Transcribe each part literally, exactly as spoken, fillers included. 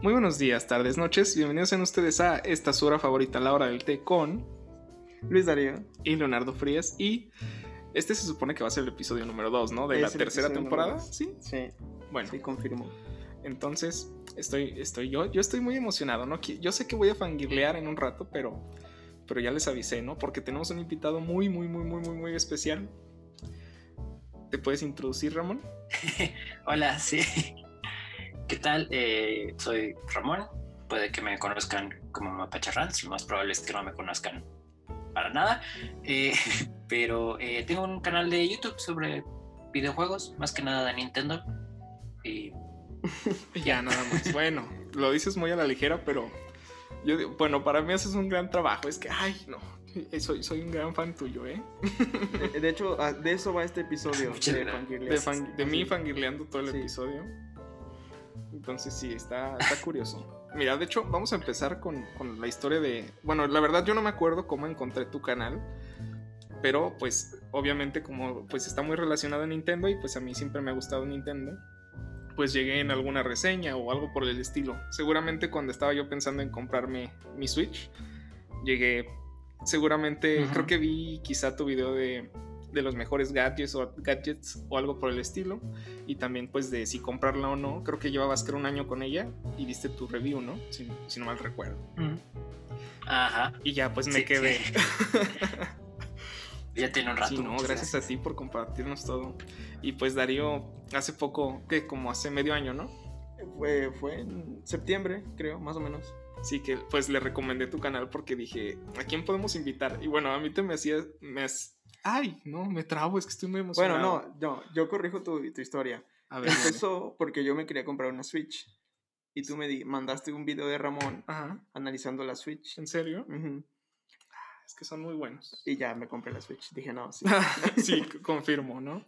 Muy buenos días, tardes, noches. Bienvenidos sean ustedes a esta su hora favorita, la hora del té, con Luis Darío y Leonardo Frías. Y este se supone que va a ser el episodio número dos, ¿no? De Es la el tercera episodio temporada. número dos. Sí. Sí, Bueno, sí, confirmo. entonces estoy, estoy yo, yo estoy muy emocionado, ¿no? Yo sé que voy a fangirlear en un rato, pero, pero ya les avisé, ¿no? Porque tenemos un invitado muy, muy, muy, muy, muy, muy especial. ¿Te puedes introducir, Ramón? Hola, sí. ¿Qué tal? Eh, soy Ramón. Puede que me conozcan como Mapache Rants. Lo más probable es que no me conozcan para nada. Eh, pero eh, tengo un canal de YouTube sobre videojuegos, más que nada de Nintendo. Y ya, nada más. Bueno, lo dices muy a la ligera, pero yo digo, bueno, para mí haces un gran trabajo. Es que, ay, no, soy, soy un gran fan tuyo, ¿eh? De, de hecho, de eso va este episodio. Muchas de gracias. fangirlear. De, fan- de mí fangirleando todo el Sí. episodio. Entonces sí, está, está curioso. Mira, de hecho, vamos a empezar con, con la historia de... Bueno, la verdad yo no me acuerdo cómo encontré tu canal, pero pues obviamente como pues está muy relacionado a Nintendo y pues a mí siempre me ha gustado Nintendo, pues llegué en alguna reseña o algo por el estilo. Seguramente cuando estaba yo pensando en comprarme mi Switch, llegué... Seguramente, Ujú. creo que vi quizá tu video de... de los mejores gadgets o, gadgets o algo por el estilo, y también pues de si comprarla o no. Creo que llevabas creo un año con ella y diste tu review, ¿no? Si, si no mal recuerdo. Ajá. Y ya pues me Sí, quedé. sí. Ya tiene un rato. Sí, no, muchas gracias a ti por compartirnos todo. Y pues Darío, hace poco, que como hace medio año, ¿no? Fue, fue en septiembre, creo, más o menos. Sí, que pues le recomendé tu canal porque dije, ¿a quién podemos invitar? Y bueno, a mí te me hacía, me has... Ay, no, me trabo, es que estoy muy emocionado. Bueno, no, no, yo corrijo tu, tu historia. A ver, Empezó porque yo me quería comprar una Switch. Y tú me di, mandaste un video de Ramón ajá, analizando la Switch. ¿en serio? Ujú. Es que son muy buenos. Y ya me compré la Switch. Dije, no, sí. Sí, confirmo, ¿no?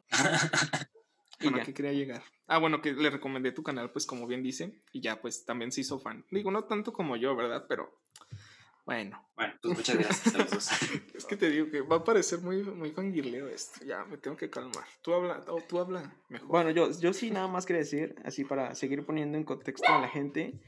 Y Bueno, ya. ¿a qué quería llegar? Ah, bueno, que le recomendé tu canal, pues como bien dice, y ya pues también se hizo fan. Digo, no tanto como yo, ¿verdad? Pero bueno. Bueno, pues muchas gracias a los dos. Es que te digo que va a parecer muy, muy fangirleo esto. Ya, me tengo que calmar. Tú habla, oh, tú habla mejor. Bueno, yo, yo sí nada más quería decir, así para seguir poniendo en contexto a la gente.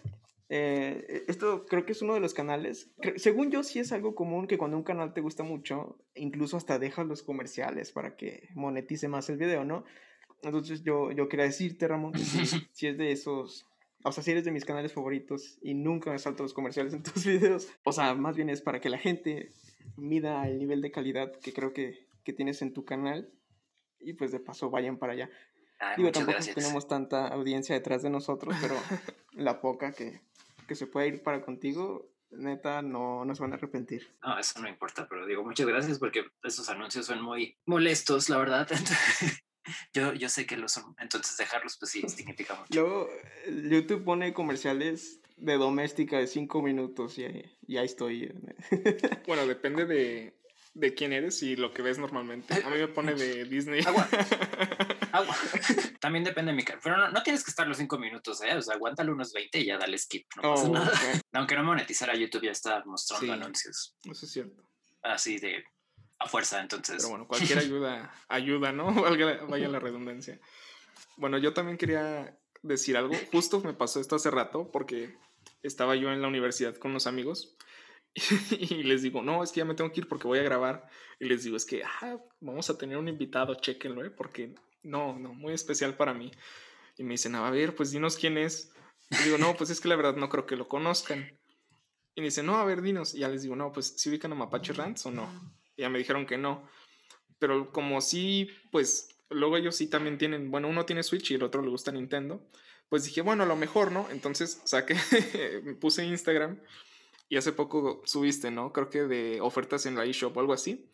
Eh, esto creo que es uno de los canales. cre- Según yo, sí es algo común que cuando un canal te gusta mucho, incluso hasta dejas los comerciales para que monetice más el video, ¿no? Entonces yo, yo quería decirte, Ramón, que sí, sí es de esos. O sea, si eres de mis canales favoritos y nunca me salto los comerciales en tus videos. O sea, más bien es para que la gente mida el nivel de calidad que creo que, que tienes en tu canal y pues de paso vayan para allá. Ay, Digo, muchas tampoco gracias. tenemos tanta audiencia detrás de nosotros, pero la poca que, que se puede ir para contigo, neta, no, no se van a arrepentir. No, eso no importa, pero digo muchas gracias porque esos anuncios son muy molestos, la verdad. yo, yo sé que lo son, entonces dejarlos pues sí significa mucho. Luego, eh, YouTube pone comerciales de doméstica de cinco minutos y, ahí- y ahí estoy. Bueno, depende de, de quién eres y lo que ves normalmente. A mí me pone de Disney. Agua. Agua. También depende de mi cara. Pero no, no tienes que estar los cinco minutos, ¿eh? O sea, aguántalo unos veinte y ya dale skip. No pasa Oh, nada. bueno. Aunque no monetizara, YouTube ya está mostrando Sí. anuncios Eso es cierto. así de a fuerza. Entonces, Pero bueno, cualquier ayuda, ayuda, ¿no? Valga- Vaya la redundancia. Bueno, yo también quería decir algo. Justo me pasó esto hace rato porque estaba yo en la universidad con unos amigos y les digo, no, es que ya me tengo que ir porque voy a grabar. Y les digo, es que ah, vamos a tener un invitado, chéquenlo, ¿eh? Porque no, no, muy especial para mí. Y me dicen, a ver, pues dinos quién es. Y digo, no, pues es que la verdad no creo que lo conozcan. Y me dicen, no, a ver, dinos. Y ya les digo, no, pues ¿sí ubican a Mapache Rants o no? Y ya me dijeron que no. Pero como sí, pues luego ellos sí también tienen, bueno, uno tiene Switch y el otro le gusta Nintendo, pues dije, bueno, a lo mejor, ¿no? Entonces saqué, me puse Instagram y hace poco subiste, ¿no? Creo que de ofertas en la eShop o algo así.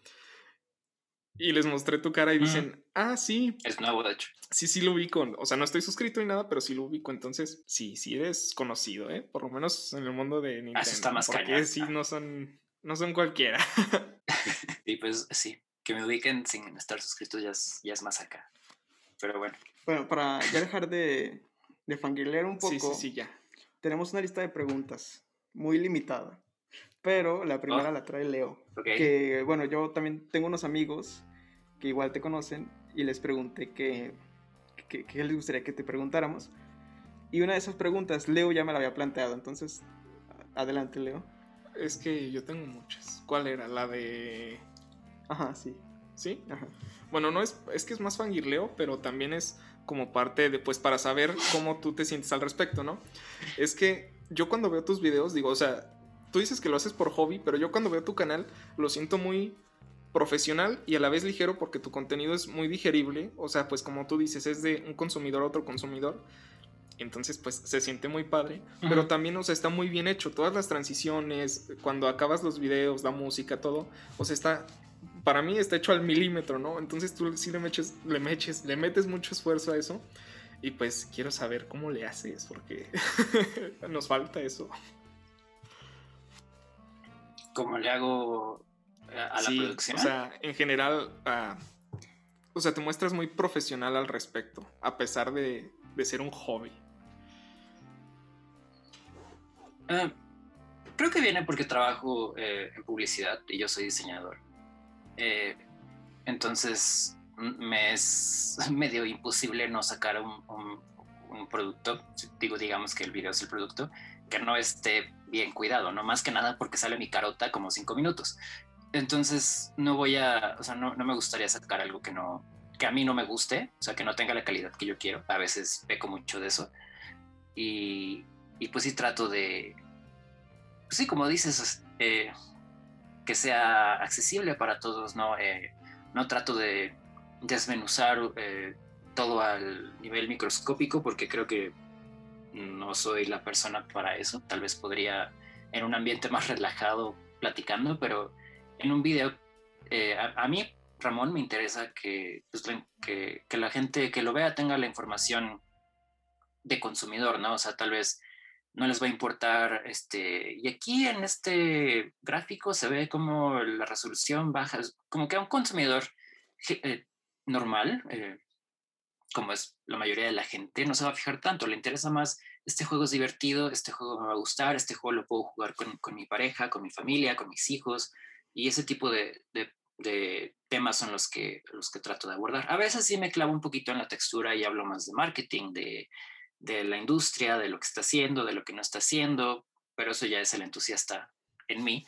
Y les mostré tu cara y dicen, ah, sí, es nuevo, de hecho. sí, sí lo ubico. O sea, no estoy suscrito ni nada, pero sí lo ubico. Entonces, sí, sí eres conocido, ¿eh? Por lo menos en el mundo de Nintendo. Eso está más porque cañón. sí, no son, no son cualquiera. Y pues sí, que me ubiquen sin estar suscritos ya es, ya es más acá. Pero bueno. Bueno, para ya dejar de, de fangirlear un poco, Sí, sí, sí, ya. tenemos una lista de preguntas muy limitada. Pero la primera Oh, la trae Leo. ok. Que bueno, yo también tengo unos amigos que igual te conocen y les pregunté que, que, que les gustaría que te preguntáramos. Y una de esas preguntas, Leo ya me la había planteado, entonces, adelante, Leo. Es que yo tengo muchas. ¿Cuál era? La de... Ajá, sí. ¿Sí? Ajá. Bueno, no es, es que es más fangirleo, pero también es como parte de, pues, para saber cómo tú te sientes al respecto, ¿no? Es que yo cuando veo tus videos, digo, o sea, tú dices que lo haces por hobby, pero yo cuando veo tu canal lo siento muy profesional y a la vez ligero porque tu contenido es muy digerible, o sea, pues como tú dices, es de un consumidor a otro consumidor. Entonces, pues se siente muy padre. Uh-huh. Pero también, o sea, está muy bien hecho. Todas las transiciones, cuando acabas los videos, la música, todo. O sea, está. Para mí está hecho al milímetro, ¿no? Entonces tú sí le metes, le metes, le metes mucho esfuerzo a eso. Y pues quiero saber cómo le haces, porque nos falta eso. ¿Cómo le hago a, a sí, la producción? O sea, en general. Uh, o sea, te muestras muy profesional al respecto. A pesar de, de ser un hobby. Uh, creo que viene porque trabajo eh, en publicidad y yo soy diseñador. Eh, entonces me es medio imposible no sacar un, un, un producto, digo, digamos que el video es el producto, que no esté bien cuidado, no más que nada porque sale mi carota como cinco minutos. Entonces no voy a, o sea, no, no me gustaría sacar algo que no, que a mí no me guste, o sea, que no tenga la calidad que yo quiero. A veces peco mucho de eso. Y, y pues sí trato de, pues sí, como dices, eh, que sea accesible para todos, ¿no? Eh, no trato de desmenuzar eh, todo al nivel microscópico porque creo que no soy la persona para eso. Tal vez podría en un ambiente más relajado platicando, pero en un video, eh, a, a mí, Ramón, me interesa que, pues, que, que la gente que lo vea tenga la información de consumidor, ¿no? O sea, tal vez no les va a importar, este, y aquí en este gráfico se ve como la resolución baja, como que a un consumidor eh, normal, eh, como es la mayoría de la gente, no se va a fijar tanto, le interesa más, este juego es divertido, este juego me va a gustar, este juego lo puedo jugar con, con mi pareja, con mi familia, con mis hijos, y ese tipo de, de, de temas son los que, los que trato de abordar. A veces sí me clavo un poquito en la textura y hablo más de marketing, de de la industria, de lo que está haciendo, de lo que no está haciendo, pero eso ya es el entusiasta en mí.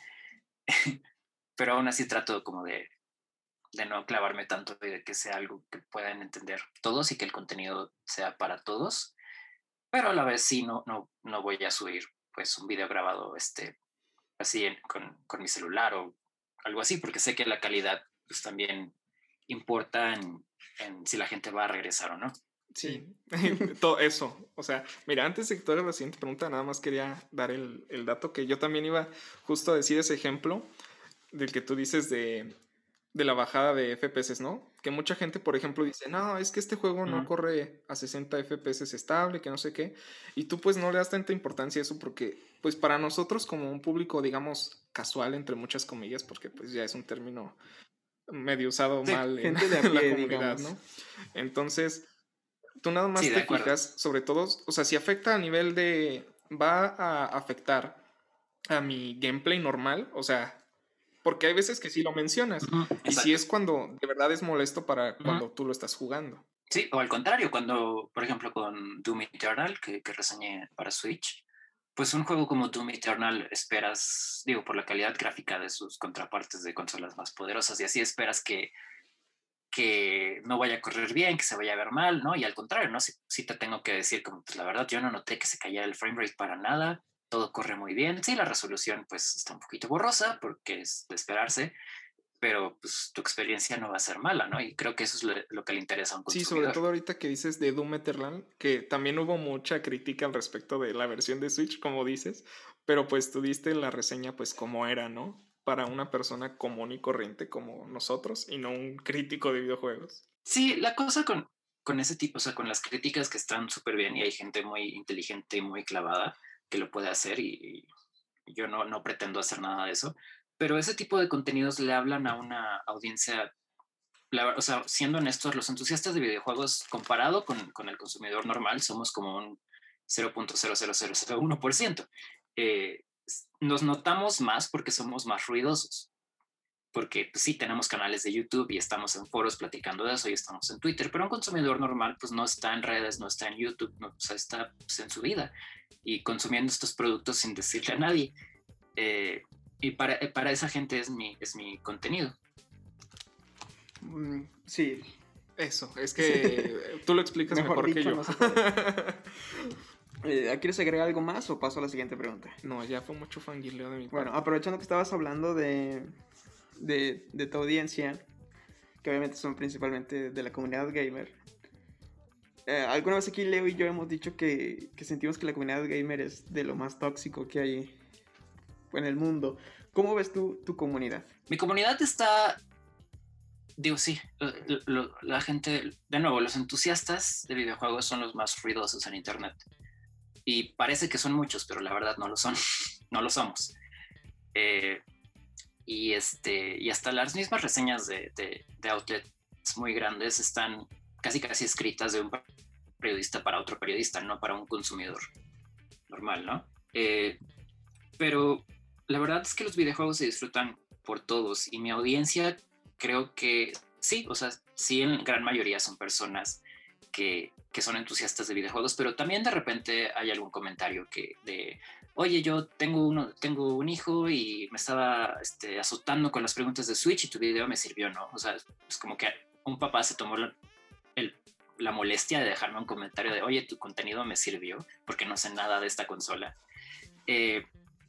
Pero aún así trato como de, de no clavarme tanto y de que sea algo que puedan entender todos y que el contenido sea para todos, pero a la vez sí no, no, no voy a subir pues un video grabado este, así en, con, con mi celular o algo así, porque sé que la calidad pues también importa en, en si la gente va a regresar o no. Sí, todo eso. O sea, mira, antes de que tú hagas la siguiente pregunta, nada más quería dar el, el dato que yo también iba justo a decir ese ejemplo del que tú dices de, de la bajada de F P S, ¿no? Que mucha gente, por ejemplo, dice, no, es que este juego no uh-huh. corre a sesenta F P S estable, que no sé qué. Y tú pues no le das tanta importancia a eso porque, pues para nosotros como un público, digamos, casual, entre muchas comillas, porque pues ya es un término medio usado sí, mal en, pie, en la comunidad, digamos. ¿No? Entonces... Tú nada más sí, te fijas, sobre todo, o sea, si afecta a nivel de, va a afectar a mi gameplay normal, o sea, porque hay veces que sí lo mencionas, uh-huh, y si es cuando de verdad es molesto para uh-huh. cuando tú lo estás jugando. Sí, o al contrario, cuando, por ejemplo, con Doom Eternal, que, que reseñé para Switch, pues un juego como Doom Eternal esperas, digo, por la calidad gráfica de sus contrapartes de consolas más poderosas, y así esperas que que no vaya a correr bien, que se vaya a ver mal, ¿no? Y al contrario, ¿no? Sí, sí te tengo que decir, como, pues la verdad, yo no noté que se cayera el frame rate para nada, todo corre muy bien. Sí, la resolución, pues, está un poquito borrosa, porque es de esperarse, pero, pues, tu experiencia no va a ser mala, ¿no? Y creo que eso es lo, lo que le interesa a un consumidor. Sí, sobre todo ahorita que dices de Doom Eternal, que también hubo mucha crítica al respecto de la versión de Switch, como dices, pero, pues, tú diste la reseña, pues, como era, ¿no? Para una persona común y corriente como nosotros y no un crítico de videojuegos. Sí, la cosa con, con ese tipo, o sea, con las críticas que están súper bien y hay gente muy inteligente y muy clavada que lo puede hacer y, y yo no, no pretendo hacer nada de eso, pero ese tipo de contenidos le hablan a una audiencia, la, o sea, siendo honestos, los entusiastas de videojuegos comparado con, con el consumidor normal somos como un cero punto cero cero cero cero uno por ciento. Eh, nos notamos más porque somos más ruidosos. porque pues, sí tenemos canales de YouTube y estamos en foros platicando de eso y estamos en Twitter, pero un consumidor normal pues no está en redes, no está en YouTube, no, o sea, está pues, en su vida y consumiendo estos productos sin decirle a nadie. Eh, y para, para esa gente es mi, es mi contenido. Mm, sí. Eso, es que tú lo explicas mejor, mejor dicho, que yo. No se eh, ¿Quieres agregar algo más o paso a la siguiente pregunta? No, ya fue mucho fangirleo de mi parte. Bueno, aprovechando que estabas hablando de, de, de tu audiencia, que obviamente son principalmente de la comunidad gamer. Eh, alguna vez aquí Leo y yo hemos dicho que, que sentimos que la comunidad gamer es de lo más tóxico que hay en el mundo. ¿Cómo ves tú tu comunidad? Mi comunidad está... Digo, sí, lo, lo, la gente, de nuevo, los entusiastas de videojuegos son los más ruidosos en internet. Y parece que son muchos, pero la verdad no lo son, no lo somos. Eh, y, este, y hasta las mismas reseñas de, de, de outlets muy grandes están casi casi escritas de un periodista para otro periodista, no para un consumidor normal, ¿no? Eh, pero la verdad es que los videojuegos se disfrutan por todos y mi audiencia creo que sí, o sea, sí en gran mayoría son personas que, que son entusiastas de videojuegos, pero también de repente hay algún comentario que de, oye, yo tengo, uno, tengo un hijo y me estaba este, azotando con las preguntas de Switch y tu video me sirvió, ¿no? O sea, es como que un papá se tomó la, el, la molestia de dejarme un comentario de, oye, tu contenido me sirvió porque no sé nada de esta consola, eh,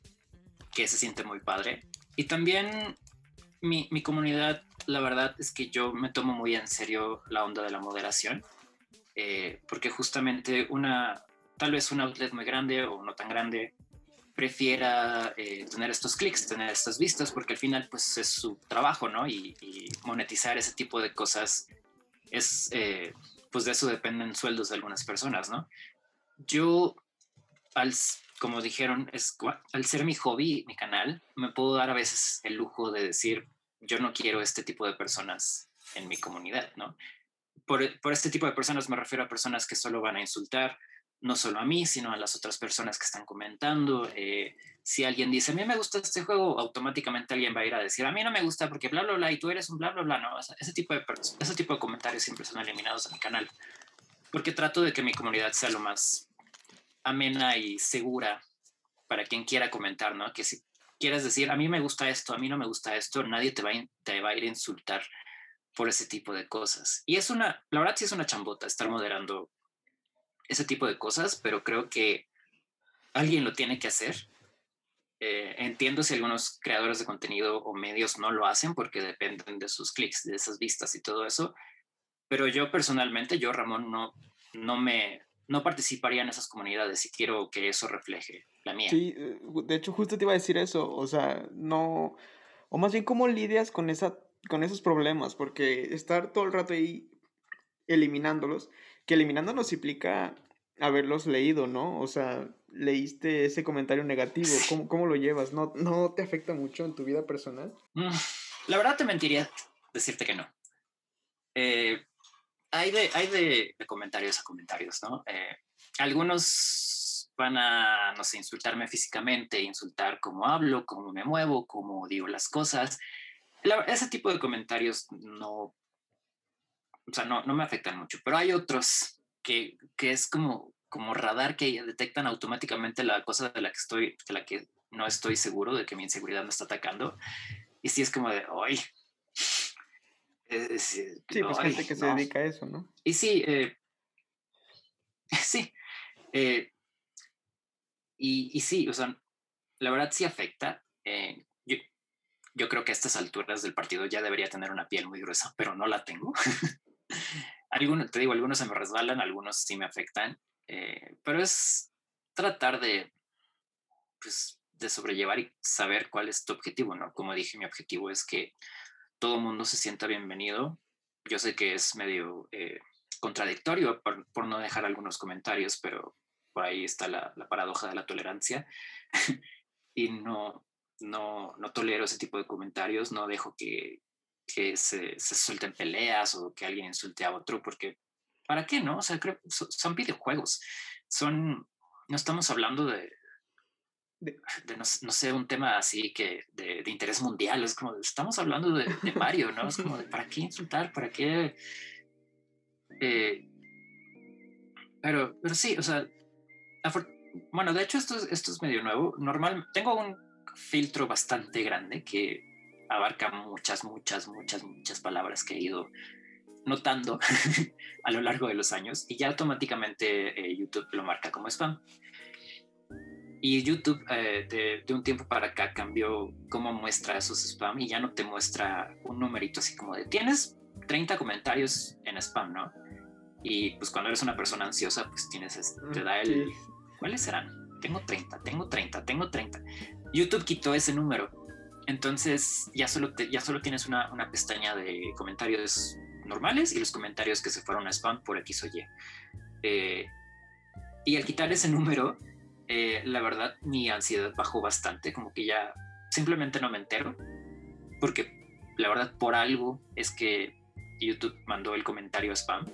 que se siente muy padre. Y también mi, mi comunidad, la verdad es que yo me tomo muy en serio la onda de la moderación, eh, porque justamente una, tal vez un outlet muy grande o no tan grande prefiera eh, tener estos clics, tener estas vistas, porque al final pues es su trabajo, ¿no? Y, y monetizar ese tipo de cosas es, eh, pues de eso dependen sueldos de algunas personas, ¿no? Yo, al, como dijeron, es, al ser mi hobby, mi canal, me puedo dar a veces el lujo de decir, yo no quiero este tipo de personas en mi comunidad, ¿no? Por, por este tipo de personas me refiero a personas que solo van a insultar, no solo a mí, sino a las otras personas que están comentando. Eh, si alguien dice, a mí me gusta este juego, automáticamente alguien va a ir a decir, a mí no me gusta porque bla, bla, bla, y tú eres un bla, bla, bla, ¿no? O sea, ese, tipo de, ese tipo de comentarios siempre son eliminados de mi canal, porque trato de que mi comunidad sea lo más amena y segura para quien quiera comentar, ¿no? Que si quieres decir, a mí me gusta esto, a mí no me gusta esto, nadie te va a, te va a ir a insultar por ese tipo de cosas. Y es una, la verdad sí es una chambota estar moderando ese tipo de cosas, pero creo que alguien lo tiene que hacer. Eh, entiendo si algunos creadores de contenido o medios no lo hacen porque dependen de sus clics, de esas vistas y todo eso, pero yo personalmente, yo Ramón, no, no me... no participaría en esas comunidades y quiero que eso refleje la mía. Sí, de hecho justo te iba a decir eso, o sea, no, o más bien cómo lidias con esa, con esos problemas, porque estar todo el rato ahí eliminándolos, que eliminándolos implica haberlos leído, ¿no? O sea, leíste ese comentario negativo, ¿cómo, cómo lo llevas? ¿No, ¿No te afecta mucho en tu vida personal? Mm, la verdad te mentiría decirte que no. Eh, hay de, hay de, de comentarios a comentarios, ¿no? Eh, algunos van a, no sé, insultarme físicamente, insultar cómo hablo, cómo me muevo, cómo digo las cosas. La, ese tipo de comentarios no, o sea, no, no me afectan mucho, pero hay otros que, que es como, como radar que detectan automáticamente la cosa de la que estoy, de la que no estoy seguro, de que mi inseguridad me está atacando. Y sí es como de, ¡ay! Eh, sí, pues ay, gente que no. se dedica a eso, ¿no? Y sí, eh, sí. Eh, y, y sí, o sea, la verdad sí afecta. Eh, yo, yo creo que a estas alturas del partido ya debería tener una piel muy gruesa, pero no la tengo. Algunos, te digo, algunos se me resbalan, algunos sí me afectan, eh, pero es tratar de, pues, de sobrellevar y saber cuál es tu objetivo, ¿no? Como dije, mi objetivo es que todo el mundo se sienta bienvenido. Yo sé que es medio eh, contradictorio por, por no dejar algunos comentarios, pero por ahí está la, la paradoja de la tolerancia. Y no, no, no tolero ese tipo de comentarios, no dejo que, que se, se suelten peleas o que alguien insulte a otro, porque ¿para qué, no? O sea, creo, son, son videojuegos, son, no estamos hablando de, de, de no, no sé, un tema así que de, de interés mundial. Es como, estamos hablando de, de Mario, ¿no? Es como, de, ¿para qué insultar? ¿Para qué? Eh, pero, pero sí, o sea, bueno, de hecho esto es, esto es medio nuevo. Normal, tengo un filtro bastante grande que abarca muchas, muchas, muchas, muchas palabras que he ido notando a lo largo de los años y ya automáticamente eh, YouTube lo marca como spam. Y YouTube eh, de, de un tiempo para acá cambió cómo muestra esos spam y ya no te muestra un numerito así como de tienes treinta comentarios en spam, ¿no? Y pues cuando eres una persona ansiosa, pues tienes, te da el... Sí. ¿Cuáles serán? Tengo treinta, tengo treinta, tengo treinta. YouTube quitó ese número. Entonces ya solo, te, ya solo tienes una, una pestaña de comentarios normales y los comentarios que se fueron a spam por X o Y. Eh, y al quitar ese número, eh, la verdad mi ansiedad bajó bastante, como que ya simplemente no me entero, porque la verdad por algo es que YouTube mandó el comentario a spam.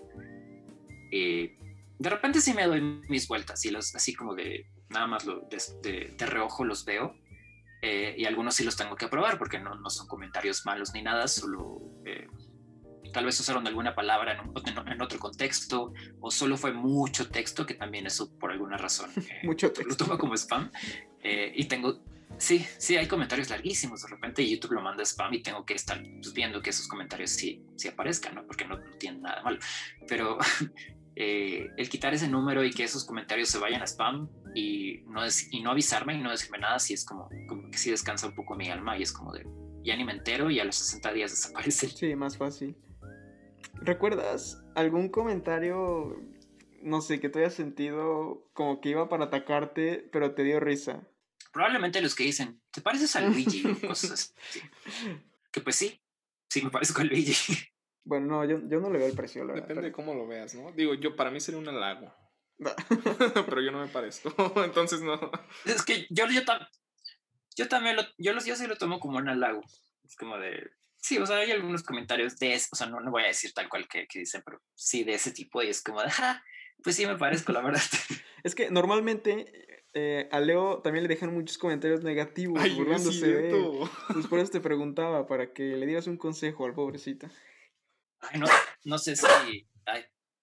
Eh, de repente sí me doy mis vueltas y los, así como de nada más lo, de, de, de reojo los veo. Eh, y algunos sí los tengo que aprobar porque no, no son comentarios malos ni nada, solo eh, tal vez usaron alguna palabra en, un, en otro contexto o solo fue mucho texto, que también eso por alguna razón eh, mucho texto. Lo tomo como spam. Eh, y tengo, sí, sí hay comentarios larguísimos, de repente YouTube lo manda spam y tengo que estar pues, viendo que esos comentarios sí, sí aparezcan, ¿no? Porque no, no tienen nada malo, pero eh, el quitar ese número y que esos comentarios se vayan a spam y no, es, y no avisarme y no decirme nada, sí es como, como que sí descansa un poco mi alma y es como de ya ni me entero y a los sesenta días desaparece. Sí, más fácil. ¿Recuerdas algún comentario, no sé, que te hayas sentido como que iba para atacarte, pero te dio risa? Probablemente los que dicen, ¿te pareces a Luigi? O cosas así. Que pues sí, sí me parezco a Luigi. Bueno, no, yo, yo no le veo el precio, la Depende verdad. de cómo lo veas, ¿no? Digo, yo para mí sería un halago. Pero yo no me parezco, entonces no. Es que yo, yo, tam, yo también lo, yo, los, yo sí lo tomo como un halago. Es como de, sí, o sea, hay algunos comentarios de ese, o sea, no, no voy a decir tal cual que, que dicen, pero sí de ese tipo y es como de, ja, pues sí me parezco, la verdad. Es que normalmente eh, a Leo también le dejan muchos comentarios negativos, ay, burlándose de él. Pues por eso te preguntaba, para que le dieras un consejo al pobrecito. Ay, no, no sé si, ay,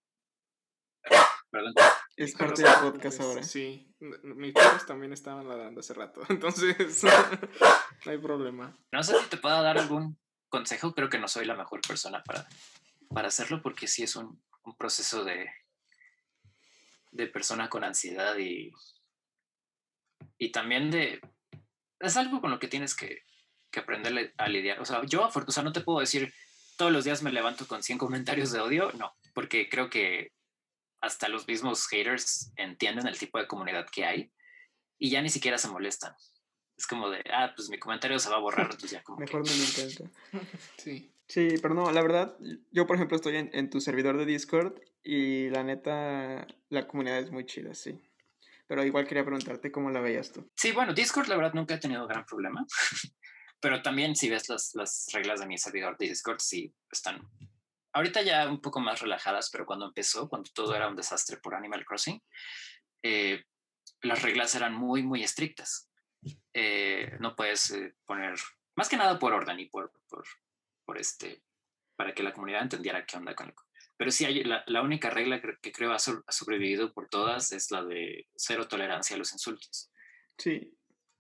perdón. Es parte del podcast ahora. Sí, mis perros también estaban ladrando hace rato, entonces no hay problema. No sé si te puedo dar algún consejo, creo que no soy la mejor persona para, para hacerlo porque sí es un, un proceso de, de persona con ansiedad y, y también de... Es algo con lo que tienes que, que aprender a lidiar. O sea, yo, o sea, no te puedo decir todos los días me levanto con cien comentarios de odio, no, porque creo que hasta los mismos haters entienden el tipo de comunidad que hay y ya ni siquiera se molestan. Es como de, ah, pues mi comentario se va a borrar, entonces ya como mejor que... me lo intento. Sí. Sí, pero no, la verdad, yo por ejemplo estoy en, en tu servidor de Discord y la neta, la comunidad es muy chida, sí. Pero igual quería preguntarte cómo la veías tú. Sí, bueno, Discord la verdad nunca he tenido gran problema. Pero también si ves las, las reglas de mi servidor de Discord, sí están ahorita ya un poco más relajadas, pero cuando empezó, cuando todo era un desastre por Animal Crossing, eh, las reglas eran muy, muy estrictas. Eh, no puedes eh, poner, más que nada por orden y por, por, por este, para que la comunidad entendiera qué onda con el... Pero sí, hay, la, la única regla que, que creo ha, so, ha sobrevivido por todas es la de cero tolerancia a los insultos. Sí.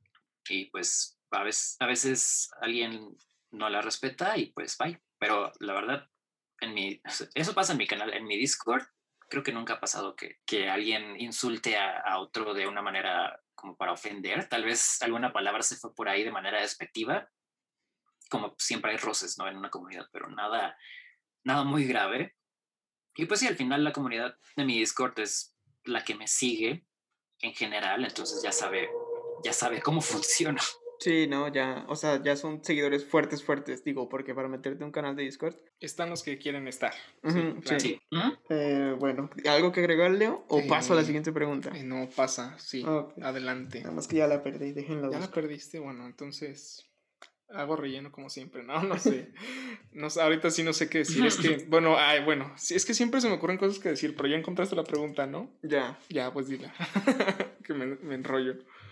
Y pues a veces, a veces alguien no la respeta y pues bye. Pero la verdad, en mi, eso pasa en mi canal, en mi Discord, creo que nunca ha pasado que, que alguien insulte a, a otro de una manera como para ofender. Tal vez alguna palabra se fue por ahí de manera despectiva, como siempre hay roces, ¿no? En una comunidad, pero nada, nada muy grave. Y pues sí, al final la comunidad de mi Discord es la que me sigue en general, entonces ya sabe, ya sabe cómo funciona. Sí, no, ya, o sea, ya son seguidores fuertes, fuertes, digo, porque para meterte a un canal de Discord... Están los que quieren estar. Uh-huh, sí, claro. sí. Uh-huh. Eh, bueno, ¿algo que agregar, Leo? ¿O eh, paso a la siguiente pregunta? Eh, no, pasa, sí, okay. Adelante. Nada más que ya la perdí, déjenla. Ya buscar. La perdiste, bueno, entonces... Hago relleno como siempre, no, no sé. No, ahorita sí no sé qué decir. Es que, bueno, ay, bueno, sí, es que siempre se me ocurren cosas que decir, pero ya encontraste la pregunta, ¿no? Ya. Ya, pues dila. Que me, me enrollo.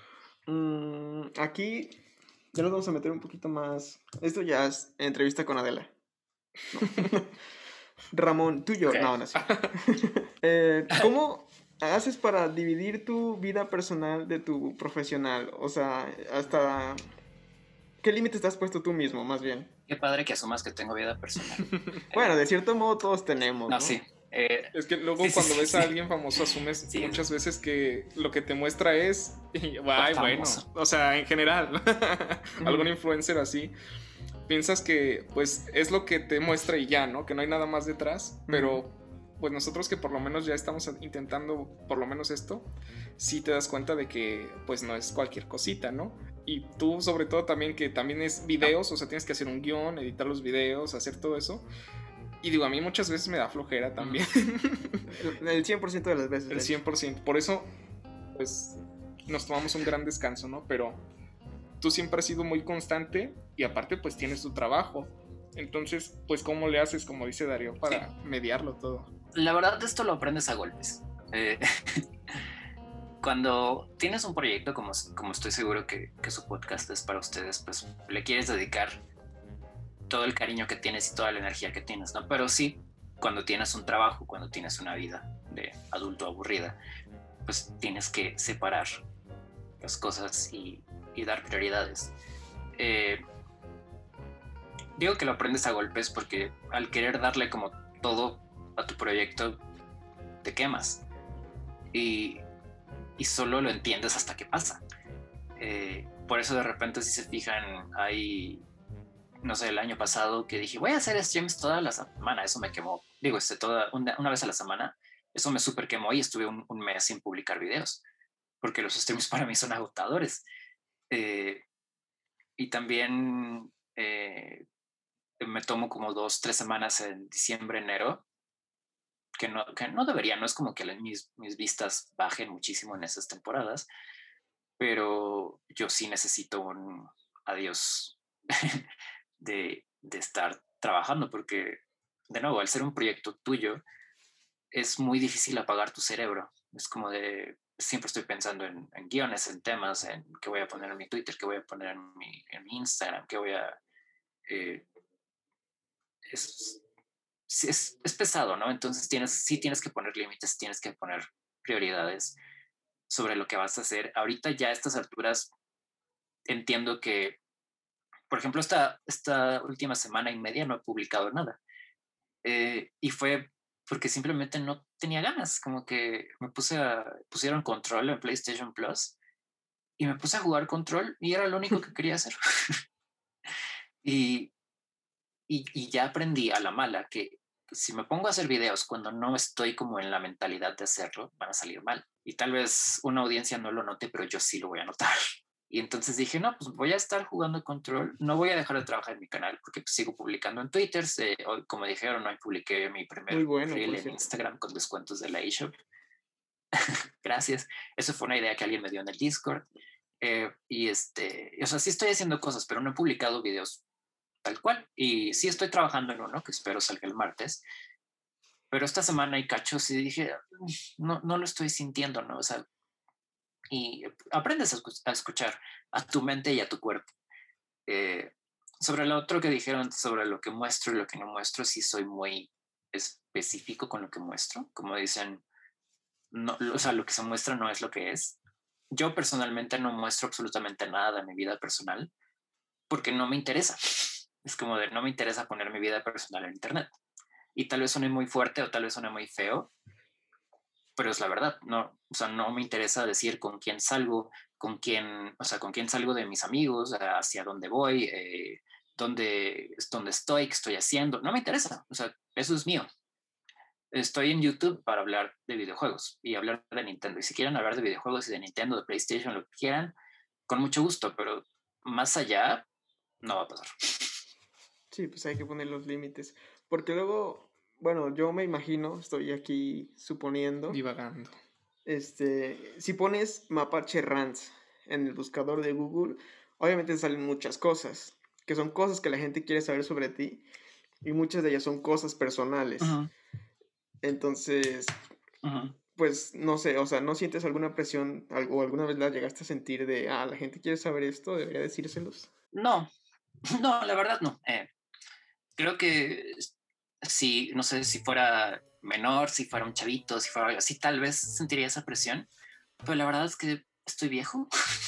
Mm, aquí ya nos vamos a meter un poquito más. Esto ya es entrevista con Adela. No. Ramón, tú y yo. Ok. No, no sé. eh, ¿Cómo haces para dividir tu vida personal de tu profesional? O sea, hasta... ¿Qué límites te has puesto tú mismo, más bien? Qué padre que asumas que tengo vida personal. Bueno, de cierto modo todos tenemos, ¿no? No, sí. Eh, Es que luego sí, sí, cuando sí, ves sí. a alguien famoso asumes Sí. muchas veces que lo que te muestra es, y, ay, bueno, Famoso. o sea, en general, algún influencer así, piensas que pues es lo que te muestra y ya, ¿no? Que no hay nada más detrás, pero pues nosotros que por lo menos ya estamos intentando por lo menos esto, sí te das cuenta de que pues no es cualquier cosita, ¿no? Y tú sobre todo también que también es videos, o sea, tienes que hacer un guión, editar los videos, hacer todo eso. Y digo, a mí muchas veces me da flojera también. El, el cien por ciento de las veces. El cien por ciento. Por eso, pues, nos tomamos un gran descanso, ¿no? Pero tú siempre has sido muy constante y aparte, pues, tienes tu trabajo. Entonces, pues, ¿cómo le haces, como dice Darío, para sí. mediarlo todo? La verdad, esto lo aprendes a golpes. Eh, cuando tienes un proyecto, como, como estoy seguro que, que su podcast es para ustedes, pues, le quieres dedicar todo el cariño que tienes y toda la energía que tienes, ¿no? Pero sí, cuando tienes un trabajo, cuando tienes una vida de adulto aburrida, pues tienes que separar las cosas y, y dar prioridades. Eh, digo que lo aprendes a golpes porque al querer darle como todo a tu proyecto, te quemas. Y, y solo lo entiendes hasta que pasa. Eh, por eso de repente, si se fijan, hay... no sé, el año pasado que dije, voy a hacer streams toda la semana, eso me quemó, digo, este, toda, una, una vez a la semana, eso me súper quemó y estuve un, un mes sin publicar videos, porque los streams para mí son agotadores. Eh, y también eh, me tomo como dos, tres semanas en diciembre, enero, que no, que no debería, no es como que mis, mis vistas bajen muchísimo en esas temporadas, pero yo sí necesito un adiós de, de estar trabajando, porque de nuevo, al ser un proyecto tuyo, es muy difícil apagar tu cerebro. Es como de, siempre estoy pensando en, en guiones, en temas, en qué voy a poner en mi Twitter, qué voy a poner en mi, en mi Instagram, qué voy a... Eh, es, es, es pesado, ¿no? Entonces tienes, sí tienes que poner límites, tienes que poner prioridades sobre lo que vas a hacer. Ahorita ya a estas alturas entiendo que, por ejemplo, esta, esta última semana y media no he publicado nada. Eh, y fue porque simplemente no tenía ganas, como que me puse a, pusieron Control en PlayStation Plus y me puse a jugar Control y era lo único que quería hacer. y, y, y ya aprendí a la mala que si me pongo a hacer videos cuando no estoy como en la mentalidad de hacerlo, van a salir mal. Y tal vez una audiencia no lo note, pero yo sí lo voy a notar. Y entonces dije, no, pues voy a estar jugando Control, no voy a dejar de trabajar en mi canal porque pues, sigo publicando en Twitter. Eh, hoy, como dijeron, hoy publiqué mi primer bueno, reel en Instagram con descuentos de la eShop. Gracias. Eso fue una idea que alguien me dio en el Discord. Eh, y este, o sea, sí estoy haciendo cosas, pero no he publicado videos tal cual. Y sí estoy trabajando en uno que espero salga el martes. Pero esta semana y cacho sí dije, no, no lo estoy sintiendo, ¿no? O sea, y aprendes a escuchar a tu mente y a tu cuerpo. Eh, sobre lo otro que dijeron, sobre lo que muestro y lo que no muestro, sí soy muy específico con lo que muestro. Como dicen, no, o sea, lo que se muestra no es lo que es. Yo personalmente no muestro absolutamente nada de mi vida personal porque no me interesa. Es como de, no me interesa poner mi vida personal en internet. Y tal vez suene muy fuerte o tal vez suene muy feo, pero es la verdad, no, o sea, no me interesa decir con quién salgo, con quién, o sea, con quién salgo de mis amigos, hacia dónde voy, eh, dónde, dónde estoy, qué estoy haciendo, no me interesa, o sea, eso es mío. Estoy en YouTube para hablar de videojuegos y hablar de Nintendo, y si quieren hablar de videojuegos y de Nintendo, de PlayStation, lo que quieran, con mucho gusto, pero más allá, no va a pasar. Sí, pues hay que poner los límites, porque luego... Bueno, yo me imagino, estoy aquí suponiendo. Divagando. Este, si pones Mapache Rants en el buscador de Google, obviamente salen muchas cosas, que son cosas que la gente quiere saber sobre ti, y muchas de ellas son cosas personales. Uh-huh. Entonces, uh-huh. pues, no sé, o sea, ¿no sientes alguna presión algo, o alguna vez la llegaste a sentir de, ah, la gente quiere saber esto, debería decírselos? No, no, la verdad no. Eh, creo que si, no sé, si fuera menor, si fuera un chavito, si fuera algo así, tal vez sentiría esa presión, pero la verdad es que estoy viejo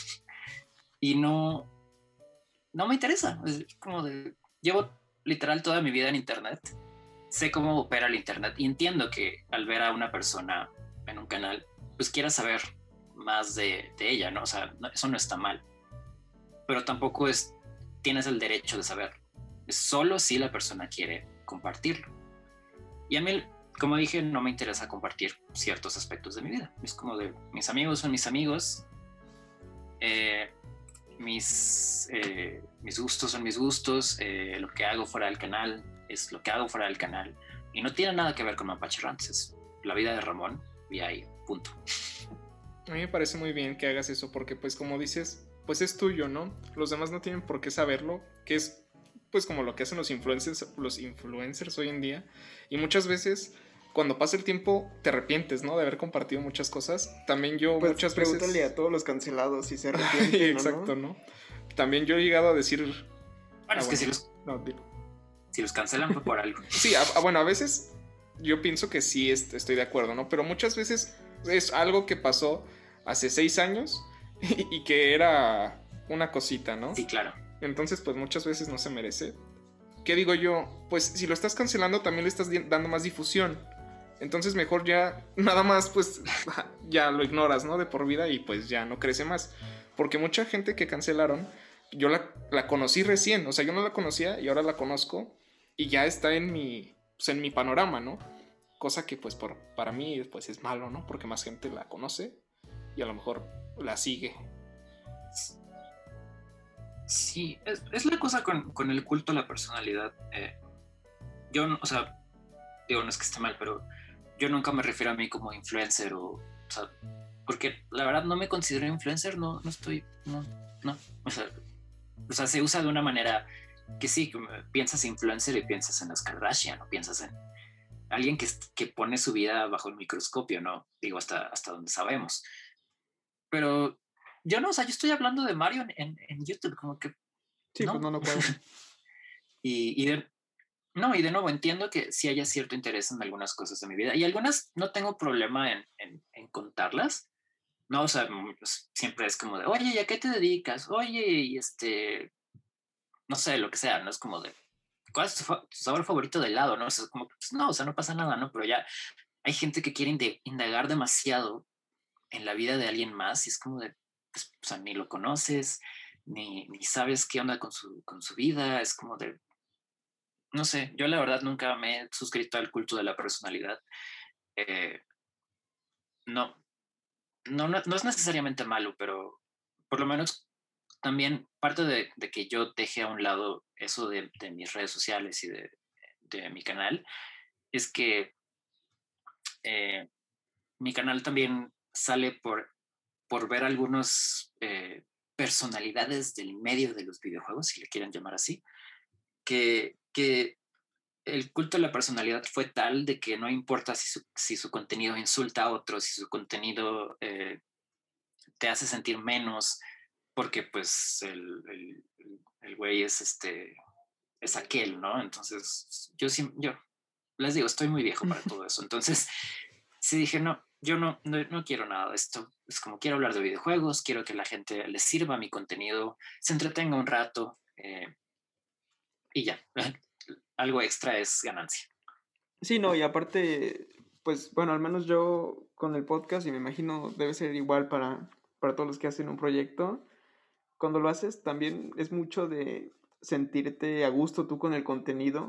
y no, no me interesa. Es como de, llevo literal toda mi vida en internet, sé cómo opera el internet y entiendo que al ver a una persona en un canal, pues quiera saber más de, de ella, ¿no? O sea, no, eso no está mal, pero tampoco es, tienes el derecho de saber. Es solo si la persona quiere compartirlo. Y a mí, como dije, no me interesa compartir ciertos aspectos de mi vida. Es como de, mis amigos son mis amigos, eh, mis, eh, mis gustos son mis gustos, eh, lo que hago fuera del canal es lo que hago fuera del canal. Y no tiene nada que ver con Mapache Rants, es la vida de Ramón y ahí, punto. A mí me parece muy bien que hagas eso porque pues como dices, pues es tuyo, ¿no? Los demás no tienen por qué saberlo, que es pues como lo que hacen los influencers, los influencers hoy en día. Y muchas veces cuando pasa el tiempo te arrepientes, ¿no? De haber compartido muchas cosas. También yo Pues muchas pregúntale veces... a todos los cancelados si se arrepienten Exacto, o no. ¿no? También yo he llegado a decir... Bueno, ah, es bueno, que si los, no, dilo. si los cancelan fue por algo. Sí, a, a, bueno, a veces yo pienso que sí est estoy de acuerdo, ¿no? Pero muchas veces es algo que pasó hace seis años y, y que era una cosita, ¿no? Sí, claro. Entonces, pues muchas veces no se merece. ¿Qué digo yo? Pues si lo estás cancelando también le estás dando más difusión. Entonces mejor ya, nada más, pues ya lo ignoras, ¿no? De por vida y pues ya no crece más. Porque mucha gente que cancelaron, yo la, la conocí recién, o sea, yo no la conocía y ahora la conozco y ya está en mi, pues, en mi panorama, ¿no? Cosa que pues por, para mí pues es malo, ¿no? Porque más gente la conoce y a lo mejor la sigue. Sí, es, es la cosa con, con el culto a la personalidad. Eh, yo, o sea, digo, no es que esté mal, pero yo nunca me refiero a mí como influencer o, o sea, porque la verdad no me considero influencer, no, no estoy, no, no, o sea, o sea, se usa de una manera que sí, que piensas influencer y piensas en las Kardashian, o piensas en alguien que, que pone su vida bajo el microscopio, ¿no? Digo, hasta, hasta donde sabemos. Pero yo no, o sea, yo estoy hablando de Mario en, en, en YouTube, como que Sí, no. pues no, no cuadra. y, y de, no, y de nuevo, entiendo que sí haya cierto interés en algunas cosas de mi vida y algunas no tengo problema en, en, en contarlas. No, o sea, pues, siempre es como de, oye, ¿y a qué te dedicas? Oye, y este, no sé, lo que sea, ¿no? Es como de, ¿cuál es tu, fa- tu sabor favorito de helado? ¿No? O sea, como, pues, no, o sea, no pasa nada, ¿no? Pero ya hay gente que quiere inde- indagar demasiado en la vida de alguien más y es como de, pues, o sea, ni lo conoces, ni, ni sabes qué onda con su, con su vida, es como de, no sé, yo la verdad nunca me he suscrito al culto de la personalidad. Eh, no, no, no, no es necesariamente malo, pero por lo menos también parte de, de que yo deje a un lado eso de, de mis redes sociales y de, de mi canal es que eh, mi canal también sale por, por ver algunas eh, personalidades del medio de los videojuegos, si le quieren llamar así, que, que el culto de la personalidad fue tal de que no importa si su, si su contenido insulta a otros, si su contenido eh, te hace sentir menos, porque pues el, el, el güey es este, es aquel, ¿no? Entonces, yo sí, yo les digo, estoy muy viejo para todo eso. Entonces, sí dije, no, yo no, no, no quiero nada de esto. Es como quiero hablar de videojuegos, quiero que la gente les sirva mi contenido, se entretenga un rato eh, y ya. Algo extra es ganancia. Sí, no, y aparte, pues bueno, al menos yo con el podcast, y me imagino debe ser igual para, para todos los que hacen un proyecto, cuando lo haces también es mucho de sentirte a gusto tú con el contenido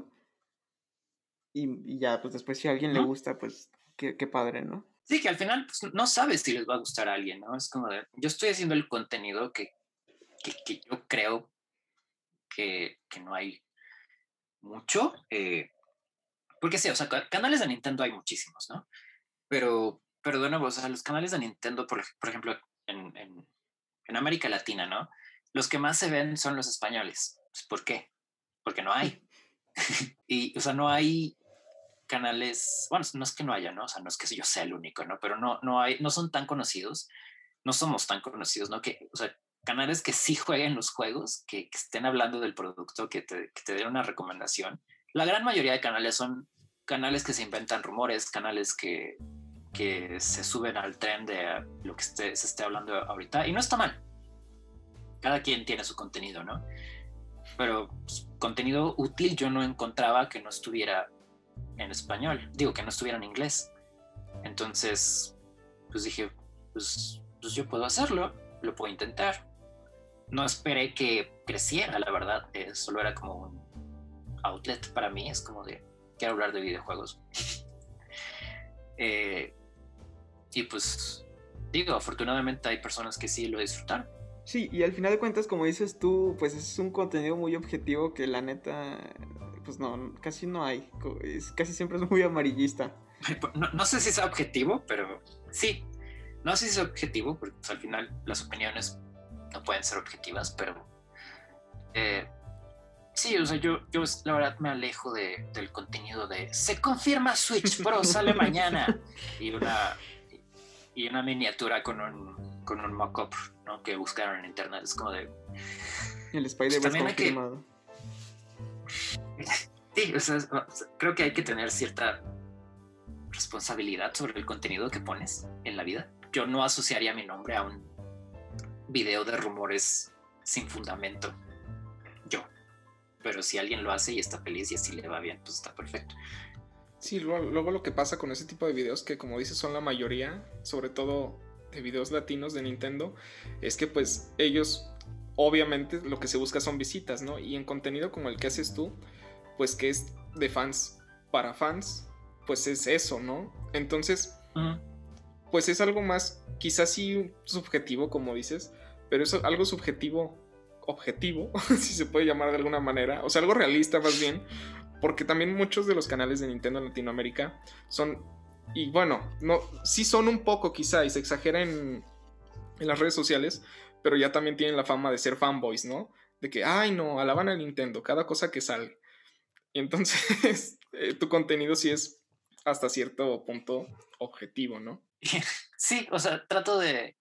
y, y ya, pues después si a alguien le ¿No? gusta, pues qué, qué padre, ¿no? Sí, que al final pues, no sabes si les va a gustar a alguien, ¿no? Es como de, yo estoy haciendo el contenido que, que, que yo creo que, que no hay mucho. Eh, porque sí, o sea, canales de Nintendo hay muchísimos, ¿no? Pero, pero de nuevo, o sea, los canales de Nintendo, por, por ejemplo, en, en, en América Latina, ¿no? Los que más se ven son los españoles. Pues, ¿por qué? Porque no hay. Y, o sea, no hay canales, bueno, no es que no haya, ¿no? O sea, no es que yo sea el único, ¿no? Pero no, no hay, no son tan conocidos, no somos tan conocidos, ¿no? Que, o sea, canales que sí jueguen los juegos, que, que estén hablando del producto, que te, que te den una recomendación. La gran mayoría de canales son canales que se inventan rumores, canales que, que se suben al tren de lo que esté, se esté hablando ahorita, y no está mal. Cada quien tiene su contenido, ¿no? Pero pues, contenido útil yo no encontraba que no estuviera en español, digo que no estuviera en inglés. Entonces, pues dije, pues, pues yo puedo hacerlo, lo puedo intentar. No esperé que creciera, la verdad, eh, solo era como un outlet para mí, es como de, quiero hablar de videojuegos. eh, y pues, digo, afortunadamente hay personas que sí lo disfrutan. Sí, y al final de cuentas, como dices tú, pues es un contenido muy objetivo que la neta, pues no, casi no hay, es, casi siempre es muy amarillista. No, no sé si es objetivo, pero sí, no sé si es objetivo, porque pues, al final las opiniones no pueden ser objetivas, pero eh, sí, o sea, yo, yo la verdad me alejo de, del contenido de se confirma Switch Pro, sale mañana, y una, y una miniatura con un, con un mock-up, ¿no? Que buscaron en internet, es como de... El Spider-Verse pues confirmado. Que, sí, o sea, creo que hay que tener cierta responsabilidad sobre el contenido que pones en la vida. Yo no asociaría mi nombre a un video de rumores sin fundamento, yo, pero si alguien lo hace y está feliz y así le va bien, pues está perfecto. Sí, luego, luego lo que pasa con ese tipo de videos, que como dices son la mayoría, sobre todo de videos latinos de Nintendo, es que pues ellos obviamente lo que se busca son visitas, ¿no? Y en contenido como el que haces tú, pues que es de fans para fans, pues es eso, ¿no? Entonces, uh-huh. pues es algo más, quizás sí subjetivo, como dices, pero es algo subjetivo, objetivo, si se puede llamar de alguna manera, o sea, algo realista más bien, porque también muchos de los canales de Nintendo en Latinoamérica son, y bueno, no, sí son un poco quizá, y se exagera en, en las redes sociales, pero ya también tienen la fama de ser fanboys, ¿no? De que, ay no, alaban a Nintendo, cada cosa que sale. Y entonces, eh, tu contenido sí es hasta cierto punto objetivo, ¿no? Sí, o sea, trato de,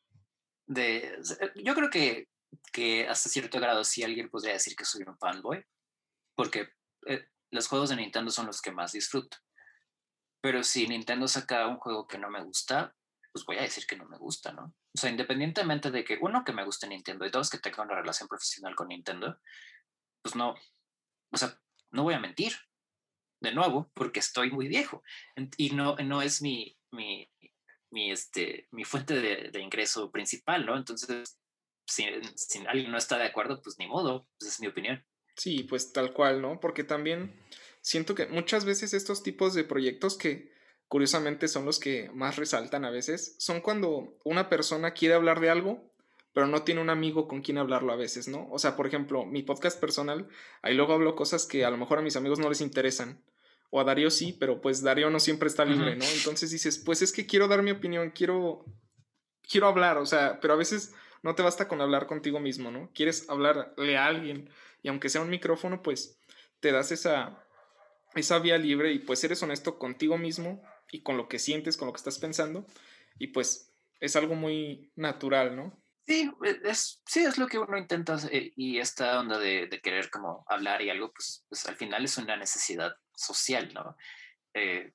de yo creo que, que hasta cierto grado sí alguien podría decir que soy un fanboy, porque eh, los juegos de Nintendo son los que más disfruto. Pero si Nintendo saca un juego que no me gusta, pues voy a decir que no me gusta, ¿no? O sea, independientemente de que, uno, que me guste Nintendo y dos, que tenga una relación profesional con Nintendo, pues no, o sea, no voy a mentir, de nuevo, porque estoy muy viejo y no, no es mi, mi, mi, este, mi fuente de, de ingreso principal, ¿no? Entonces, si, si alguien no está de acuerdo, pues ni modo, pues es mi opinión. Sí, pues tal cual, ¿no? Porque también siento que muchas veces estos tipos de proyectos que curiosamente son los que más resaltan a veces, son cuando una persona quiere hablar de algo, pero no tiene un amigo con quien hablarlo a veces, ¿no? O sea, por ejemplo, mi podcast personal, ahí luego hablo cosas que a lo mejor a mis amigos no les interesan, o a Darío sí, pero pues Darío no siempre está libre, ¿no? Entonces dices, pues es que quiero dar mi opinión, quiero, quiero hablar, o sea, pero a veces no te basta con hablar contigo mismo, ¿no? Quieres hablarle a alguien, y aunque sea un micrófono, pues te das esa, esa vía libre y pues eres honesto contigo mismo y con lo que sientes, con lo que estás pensando, y pues es algo muy natural, ¿no? Sí, es, sí, es lo que uno intenta, eh, y esta onda de, de querer como hablar y algo, pues, pues al final es una necesidad social, ¿no? Eh,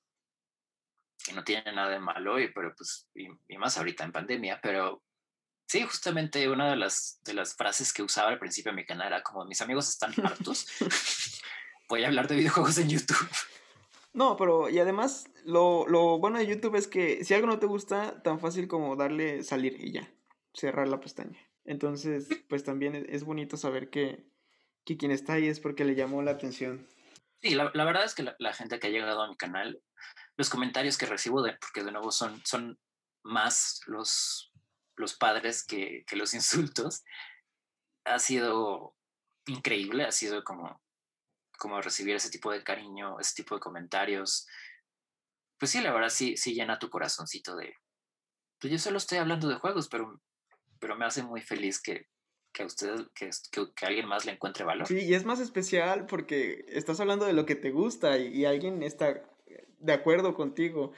y no tiene nada de malo, y, pero pues, y, y más ahorita en pandemia, pero sí, justamente una de las, de las frases que usaba al principio de mi canal era como, mis amigos están hartos, voy a hablar de videojuegos en YouTube. No, pero y además lo, lo bueno de YouTube es que si algo no te gusta, tan fácil como darle salir y ya, cerrar la pestaña. Entonces, pues también es bonito saber que, que quien está ahí es porque le llamó la atención. Sí, la, la verdad es que la, la gente que ha llegado a mi canal, los comentarios que recibo, de, porque de nuevo son, son más los, los padres que, que los insultos, ha sido increíble, ha sido como, como recibir ese tipo de cariño, ese tipo de comentarios. Pues sí, la verdad sí, sí llena tu corazoncito de, pues yo solo estoy hablando de juegos, pero, pero me hace muy feliz que, que a ustedes, que, que, que a alguien más le encuentre valor. Sí, y es más especial porque estás hablando de lo que te gusta y, y alguien está de acuerdo contigo.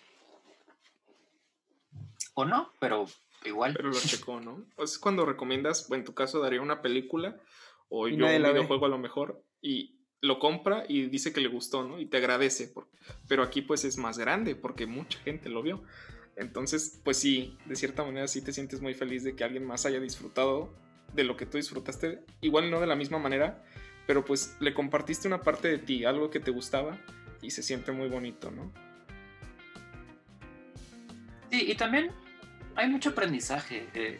O no, pero igual. Pero lo checó, ¿no? Es cuando recomiendas, en tu caso daría una película o Y yo nadie un la ve. videojuego a lo mejor y lo compra y dice que le gustó, ¿no? Y te agradece. Por... Pero aquí pues es más grande porque mucha gente lo vio. Entonces, pues sí, de cierta manera sí te sientes muy feliz de que alguien más haya disfrutado de lo que tú disfrutaste. Igual no de la misma manera, pero pues le compartiste una parte de ti, algo que te gustaba y se siente muy bonito, ¿no? Sí, y también hay mucho aprendizaje. Eh,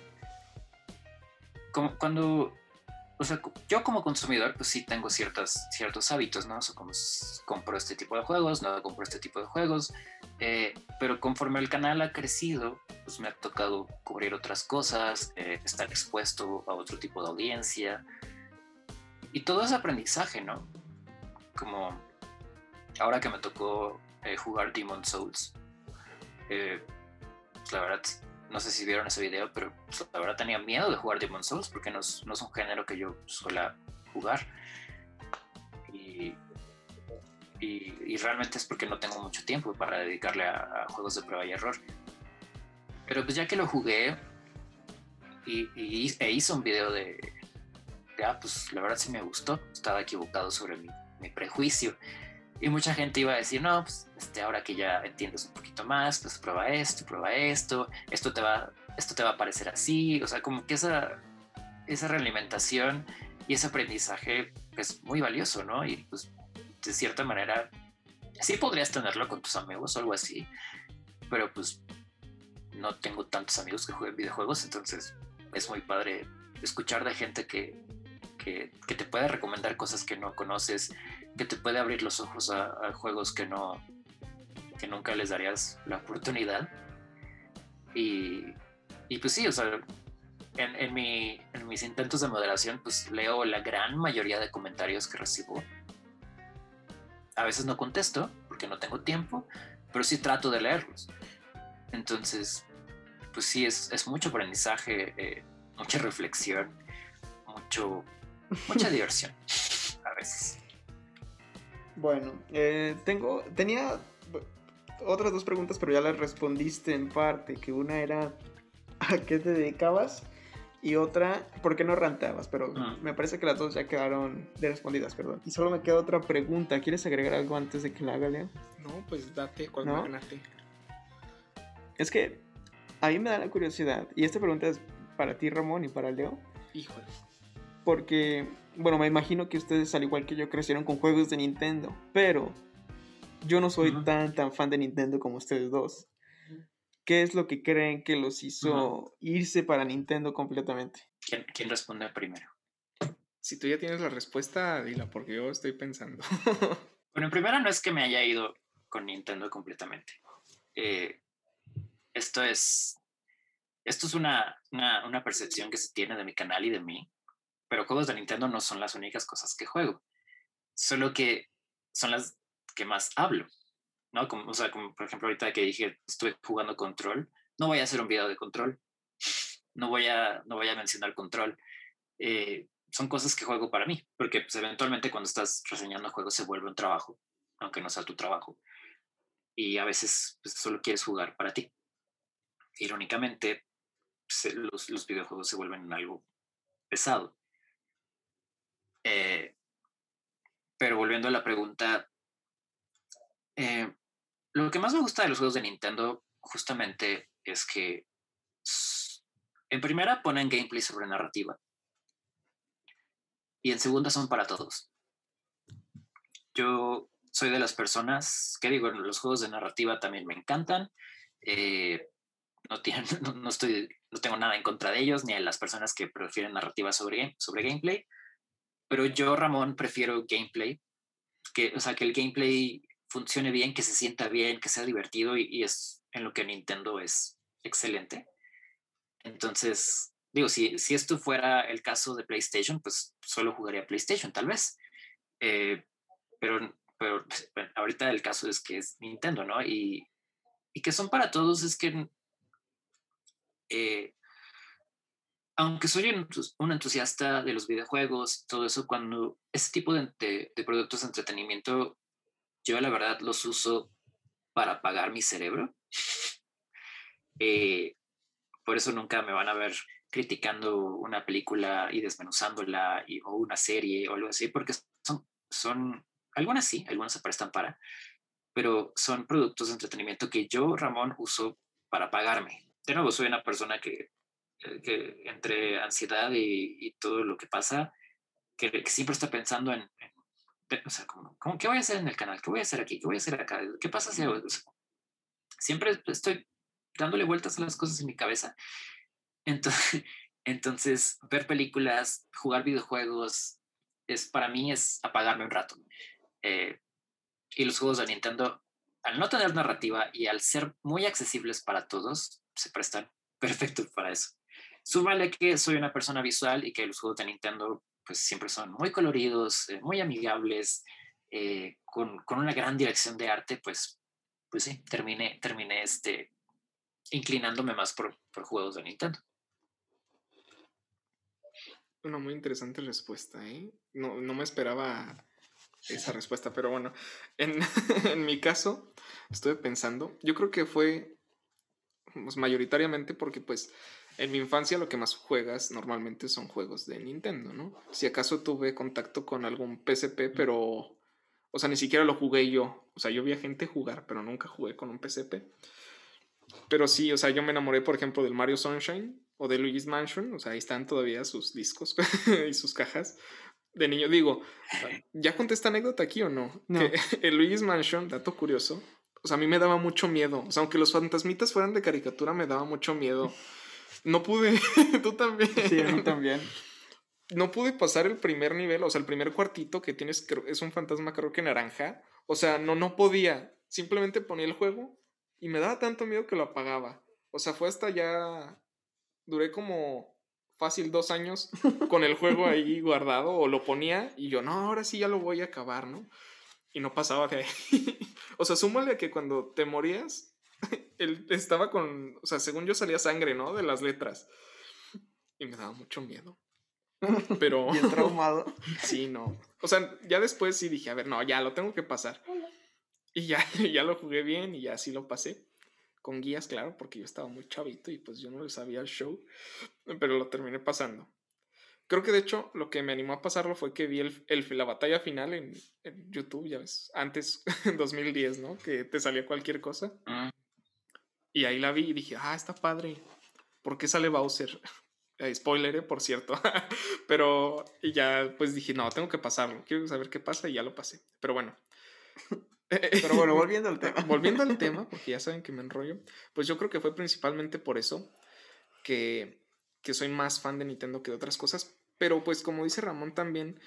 como cuando, o sea, yo como consumidor, pues sí tengo ciertas, ciertos hábitos, ¿no? O sea, como s- compro este tipo de juegos, no compro este tipo de juegos, eh, pero conforme el canal ha crecido, pues me ha tocado cubrir otras cosas, eh, estar expuesto a otro tipo de audiencia, y todo es aprendizaje, ¿no? Como ahora que me tocó eh, jugar Demon's Souls, eh, pues la verdad, no sé si vieron ese video, pero pues, la verdad tenía miedo de jugar Demon's Souls porque no es, no es un género que yo suela jugar. Y, y, y realmente es porque no tengo mucho tiempo para dedicarle a, a juegos de prueba y error. Pero pues ya que lo jugué y, y e hice un video de, de, ah, pues la verdad sí me gustó, estaba equivocado sobre mi, mi prejuicio. Y mucha gente iba a decir, no, pues este, ahora que ya entiendes un poquito más, pues prueba esto, prueba esto, esto te va, esto te va a parecer así. O sea, como que esa, esa realimentación y ese aprendizaje es muy valioso, ¿no? Y pues de cierta manera sí podrías tenerlo con tus amigos o algo así, pero pues no tengo tantos amigos que jueguen videojuegos, entonces es muy padre escuchar de gente que, que, que te puede recomendar cosas que no conoces, que te puede abrir los ojos a, a juegos que no que nunca les darías la oportunidad. Y, y pues sí, o sea, en, en, mi, en mis intentos de moderación, pues leo la gran mayoría de comentarios que recibo. A veces no contesto porque no tengo tiempo, pero sí trato de leerlos. Entonces, pues sí, es, es mucho aprendizaje, eh, mucha reflexión, mucho, mucha diversión a veces. Bueno, eh, tengo, tenía otras dos preguntas, pero ya las respondiste en parte, que una era ¿a qué te dedicabas? Y otra, ¿por qué no rantabas? Pero Mm. me parece que las dos ya quedaron de respondidas, perdón. Y solo me queda otra pregunta. ¿Quieres agregar algo antes de que la haga, Leo? No, pues date, cuál ¿No? ganaste. Es que a mí me da la curiosidad, y esta pregunta es para ti, Ramón, y para Leo. Híjole. Porque, bueno, me imagino que ustedes, al igual que yo, crecieron con juegos de Nintendo, pero yo no soy Uh-huh. tan, tan fan de Nintendo como ustedes dos. ¿Qué es lo que creen que los hizo uh-huh. irse para Nintendo completamente? ¿Quién, quién responde primero? Si tú ya tienes la respuesta, dila, porque yo estoy pensando. Bueno, en primera no es que me haya ido con Nintendo completamente. Eh, esto es, esto es una, una, una percepción que se tiene de mi canal y de mí, pero juegos de Nintendo no son las únicas cosas que juego, solo que son las que más hablo, ¿no? Como, o sea, como por ejemplo ahorita que dije estuve jugando Control, no voy a hacer un video de Control, no voy a, no voy a mencionar Control. Eh, son cosas que juego para mí, porque pues, eventualmente cuando estás reseñando juegos se vuelve un trabajo, aunque no sea tu trabajo, y a veces pues, solo quieres jugar para ti. Irónicamente, pues, los, los videojuegos se vuelven algo pesado. Eh, pero volviendo a la pregunta, eh, lo que más me gusta de los juegos de Nintendo justamente es que en primera ponen gameplay sobre narrativa y en segunda son para todos. Yo soy de las personas que digo, los juegos de narrativa también me encantan. Eh, no, tienen, no, no, estoy, no tengo nada en contra de ellos, ni a las personas que prefieren narrativa sobre, sobre gameplay. Pero yo, Ramón, prefiero gameplay. Que, o sea, que el gameplay funcione bien, que se sienta bien, que sea divertido y, y es en lo que Nintendo es excelente. Entonces, digo, si, si esto fuera el caso de PlayStation, pues solo jugaría PlayStation, tal vez. Eh, pero, pero bueno, ahorita el caso es que es Nintendo, ¿no? Y, y que son para todos, es que eh, aunque soy un, un entusiasta de los videojuegos, todo eso, cuando ese tipo de, de, de productos de entretenimiento, yo la verdad los uso para apagar mi cerebro. Eh, por eso nunca me van a ver criticando una película y desmenuzándola y, o una serie o algo así, porque son, son, algunas sí, algunas se prestan para, pero son productos de entretenimiento que yo, Ramón, uso para apagarme. De nuevo, soy una persona que, que entre ansiedad y, y todo lo que pasa, que, que siempre está pensando en, en o sea, como, como, ¿qué voy a hacer en el canal? ¿Qué voy a hacer aquí? ¿Qué voy a hacer acá? ¿Qué pasa si hago? O sea, siempre estoy dándole vueltas a las cosas en mi cabeza. Entonces, entonces ver películas, jugar videojuegos, es, para mí es apagarme un rato. Eh, y los juegos de Nintendo, al no tener narrativa y al ser muy accesibles para todos, se prestan perfectos para eso. Súmale que soy una persona visual y que los juegos de Nintendo pues siempre son muy coloridos, eh, muy amigables, eh, con, con una gran dirección de arte, pues, pues sí, terminé, terminé este, inclinándome más por, por juegos de Nintendo. Una muy interesante respuesta, ¿eh? No, no me esperaba esa respuesta, pero bueno, en, en mi caso, estuve pensando, yo creo que fue pues, mayoritariamente porque pues en mi infancia lo que más juegas normalmente son juegos de Nintendo, ¿no? Si acaso tuve contacto con algún P S P, pero, o sea, ni siquiera lo jugué yo, o sea, yo vi a gente jugar, pero nunca jugué con un P S P. Pero sí, o sea, yo me enamoré, por ejemplo, del Mario Sunshine o de Luigi's Mansion, o sea, ahí están todavía sus discos y sus cajas. De niño, digo, ¿ya conté esta anécdota aquí o no? No. Que el Luigi's Mansion, dato curioso, o sea, a mí me daba mucho miedo. O sea, aunque los fantasmitas fueran de caricatura, me daba mucho miedo. No pude, tú también. Sí, a mí también. No pude pasar el primer nivel, o sea, el primer cuartito que tienes, es un fantasma creo que naranja. O sea, no, no podía. Simplemente ponía el juego y me daba tanto miedo que lo apagaba. O sea, fue hasta ya... Duré como fácil dos años con el juego ahí guardado, o lo ponía y yo, no, ahora sí ya lo voy a acabar, ¿no? Y no pasaba de ahí. O sea, súmale a que cuando te morías, él estaba con, o sea, según yo salía sangre, ¿no? De las letras. Y me daba mucho miedo. Pero... Bien traumado. Sí, no. O sea, ya después sí dije, a ver, no, ya lo tengo que pasar. Y ya, ya lo jugué bien y ya sí lo pasé. Con guías, claro, porque yo estaba muy chavito y pues yo no le sabía el show, pero lo terminé pasando. Creo que de hecho lo que me animó a pasarlo fue que vi el, el, la batalla final en, en YouTube, ya ves, antes, en dos mil diez, ¿no? Que te salía cualquier cosa. Mm. Y ahí la vi y dije, ah, está padre. ¿Por qué sale Bowser? Eh, spoiler, eh, por cierto. Pero y ya pues dije, no, tengo que pasarlo. Quiero saber qué pasa y ya lo pasé. Pero bueno. Pero bueno, volviendo al tema. Volviendo al tema, porque ya saben que me enrollo, pues yo creo que fue principalmente por eso que, que soy más fan de Nintendo que de otras cosas. Pero pues como dice Ramón también,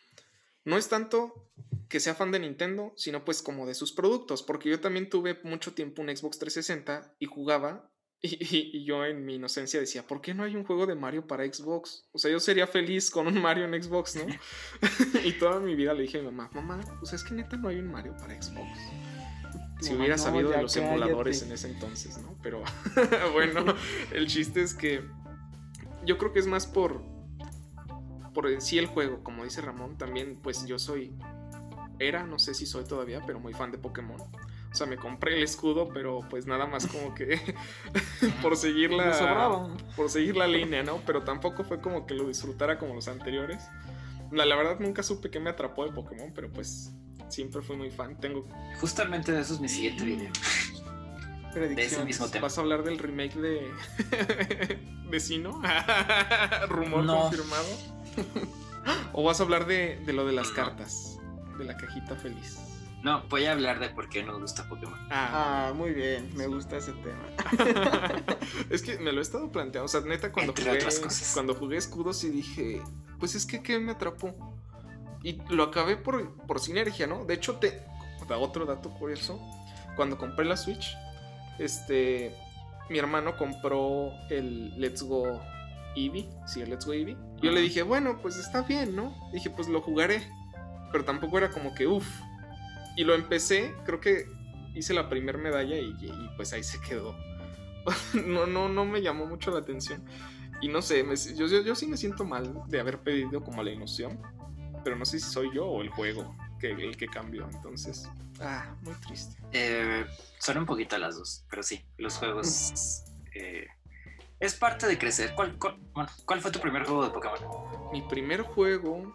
no es tanto que sea fan de Nintendo, sino pues como de sus productos, porque yo también tuve mucho tiempo un Xbox trescientos sesenta y jugaba, y, y, y yo en mi inocencia decía, ¿por qué no hay un juego de Mario para Xbox? O sea, yo sería feliz con un Mario en Xbox, ¿no? Y toda mi vida le dije a mi mamá, mamá, pues es que neta no hay un Mario para Xbox. Si Mamá, hubiera no, sabido ya de los cállate. emuladores en ese entonces, ¿no? Pero bueno, el chiste es que yo creo que es más por por en sí el juego, como dice Ramón, también pues yo soy, era, no sé si soy todavía, pero muy fan de Pokémon. O sea, me compré el escudo, pero pues nada más como que por seguir Me la sobraba. por seguir la línea, ¿no? Pero tampoco fue como que lo disfrutara como los anteriores. La, la verdad nunca supe qué me atrapó de Pokémon, pero pues siempre fui muy fan. Tengo Justamente de eso es mi siguiente video. De ese mismo tema. ¿Vas a hablar del remake de Vecino? Rumor No. confirmado. ¿O vas a hablar de, de lo de las cartas? De la cajita feliz. No, voy a hablar de por qué nos gusta Pokémon. Ah, Ah, muy bien, me gusta ese tema. es que me lo he estado planteando. O sea, neta, cuando Entre jugué, otras cosas. cuando jugué escudos y dije, pues es que ¿qué me atrapó? Y lo acabé por, por sinergia, ¿no? De hecho, te otro dato curioso. Cuando compré la Switch, este, mi hermano compró el Let's Go Eevee. Sí, el Let's Go Eevee. Yo le dije, bueno, pues está bien, ¿no? Dije, pues lo jugaré. Pero tampoco era como que, uff. Y lo empecé, creo que hice la primer medalla y, y pues ahí se quedó. no, no, no me llamó mucho la atención. Y no sé, me, yo, yo, yo sí me siento mal de haber pedido como la ilusión. Pero no sé si soy yo o el juego. que el que cambió. Entonces, ah, muy triste. Eh, son un poquito las dos, pero sí, los juegos eh, es parte de crecer. ¿Cuál, cuál, bueno, ¿Cuál fue tu primer juego de Pokémon? Mi primer juego,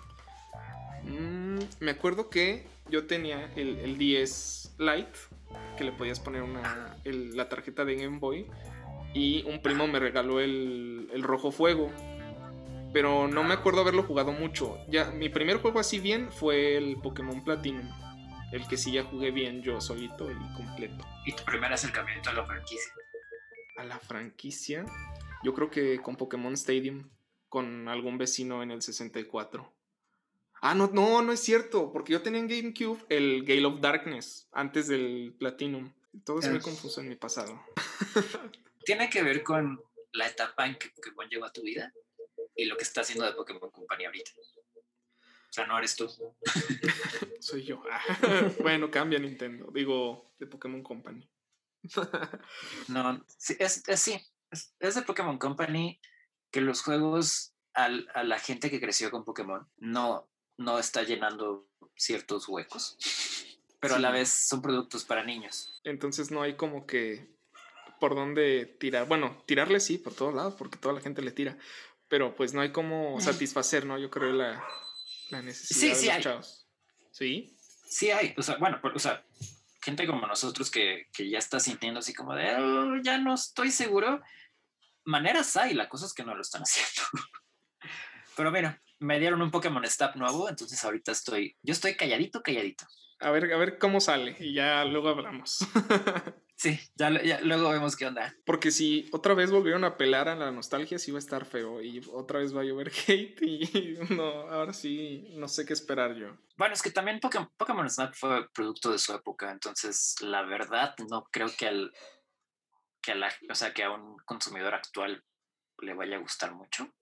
mmm, me acuerdo que yo tenía el, el D S Lite, que le podías poner una, el, la tarjeta de Game Boy, y un primo me regaló el, el Rojo Fuego, pero no me acuerdo haberlo jugado mucho. Ya, mi primer juego así bien fue el Pokémon Platinum, el que sí ya jugué bien yo solito y completo. ¿Y tu primer acercamiento a la franquicia? A la franquicia, yo creo que con Pokémon Stadium, con algún vecino en el sesenta y cuatro. Ah, no, no, no es cierto, porque yo tenía en GameCube el Gale of Darkness antes del Platinum. Todo es muy confuso en mi pasado. Tiene que ver con la etapa en que Pokémon llegó a tu vida y lo que está haciendo de Pokémon Company ahorita. O sea, no eres tú. Soy yo. Bueno, cambia Nintendo. Digo, de Pokémon Company. No, sí, es, es, sí, es, es de Pokémon Company que los juegos al, a la gente que creció con Pokémon no, no está llenando ciertos huecos, pero sí, a la vez son productos para niños. Entonces no hay como que por dónde tirar. Bueno, tirarle sí, por todos lados, porque toda la gente le tira, pero pues no hay como satisfacer, ¿no? Yo creo la, la necesidad sí, de sí los hay. Chavos. ¿Sí? Sí hay, o sea, bueno, o sea, gente como nosotros que, que ya está sintiendo así como de, oh, ya no estoy seguro. Maneras hay, la cosa es que no lo están haciendo. Pero mira, me dieron un Pokémon Snap nuevo, entonces ahorita estoy, yo estoy calladito, calladito. A ver, a ver cómo sale y ya luego hablamos. Sí, ya, ya luego vemos qué onda. Porque si otra vez volvieron a apelar a la nostalgia, sí va a estar feo y otra vez va a llover hate y no, ahora sí no sé qué esperar yo. Bueno, es que también Pokémon, Pokémon Snap fue producto de su época, entonces la verdad no creo que al que a la, o sea, que a un consumidor actual le vaya a gustar mucho.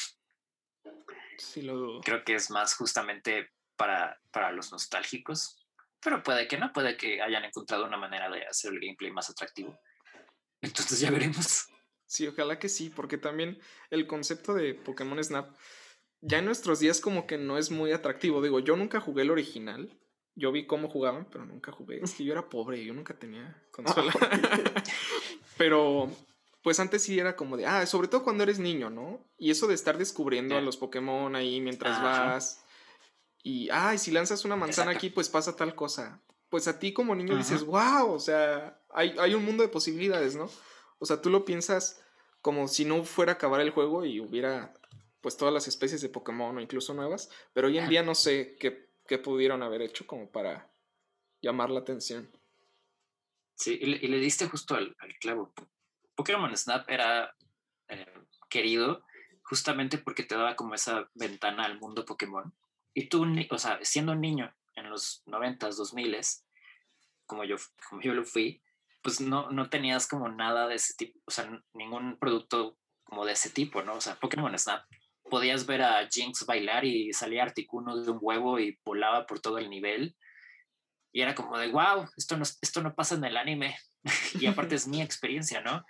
Sí lo dudo. Creo que es más justamente para, para los nostálgicos. Pero puede que no, puede que hayan encontrado una manera de hacer el gameplay más atractivo. Entonces ya veremos. Sí, ojalá que sí, porque también el concepto de Pokémon Snap ya en nuestros días como que no es muy atractivo. Digo, yo nunca jugué el original. Yo vi cómo jugaban, pero nunca jugué. Es que yo era pobre, yo nunca tenía consola. Pero pues antes sí era como de, ah, sobre todo cuando eres niño, ¿no? Y eso de estar descubriendo yeah. a los Pokémon ahí mientras Ajá. vas... Y, ay, si lanzas una manzana Exacto. aquí, pues pasa tal cosa. Pues a ti como niño uh-huh. dices, wow, o sea, hay, hay un mundo de posibilidades, ¿no? O sea, tú lo piensas como si no fuera a acabar el juego y hubiera, pues, todas las especies de Pokémon o incluso nuevas. Pero hoy en día no sé qué, qué pudieron haber hecho como para llamar la atención. Sí, y le, y le diste justo al, al clavo. Pokémon Snap era eh, querido justamente porque te daba como esa ventana al mundo Pokémon. Y tú, o sea, siendo un niño en los noventas, dos miles, como yo, como yo lo fui, pues no, no tenías como nada de ese tipo, o sea, ningún producto como de ese tipo, ¿no? O sea, Pokémon Snap, podías ver a Jinx bailar y salía Articuno de un huevo y volaba por todo el nivel. Y era como de, wow, esto no, esto no pasa en el anime. Y aparte es mi experiencia, ¿no?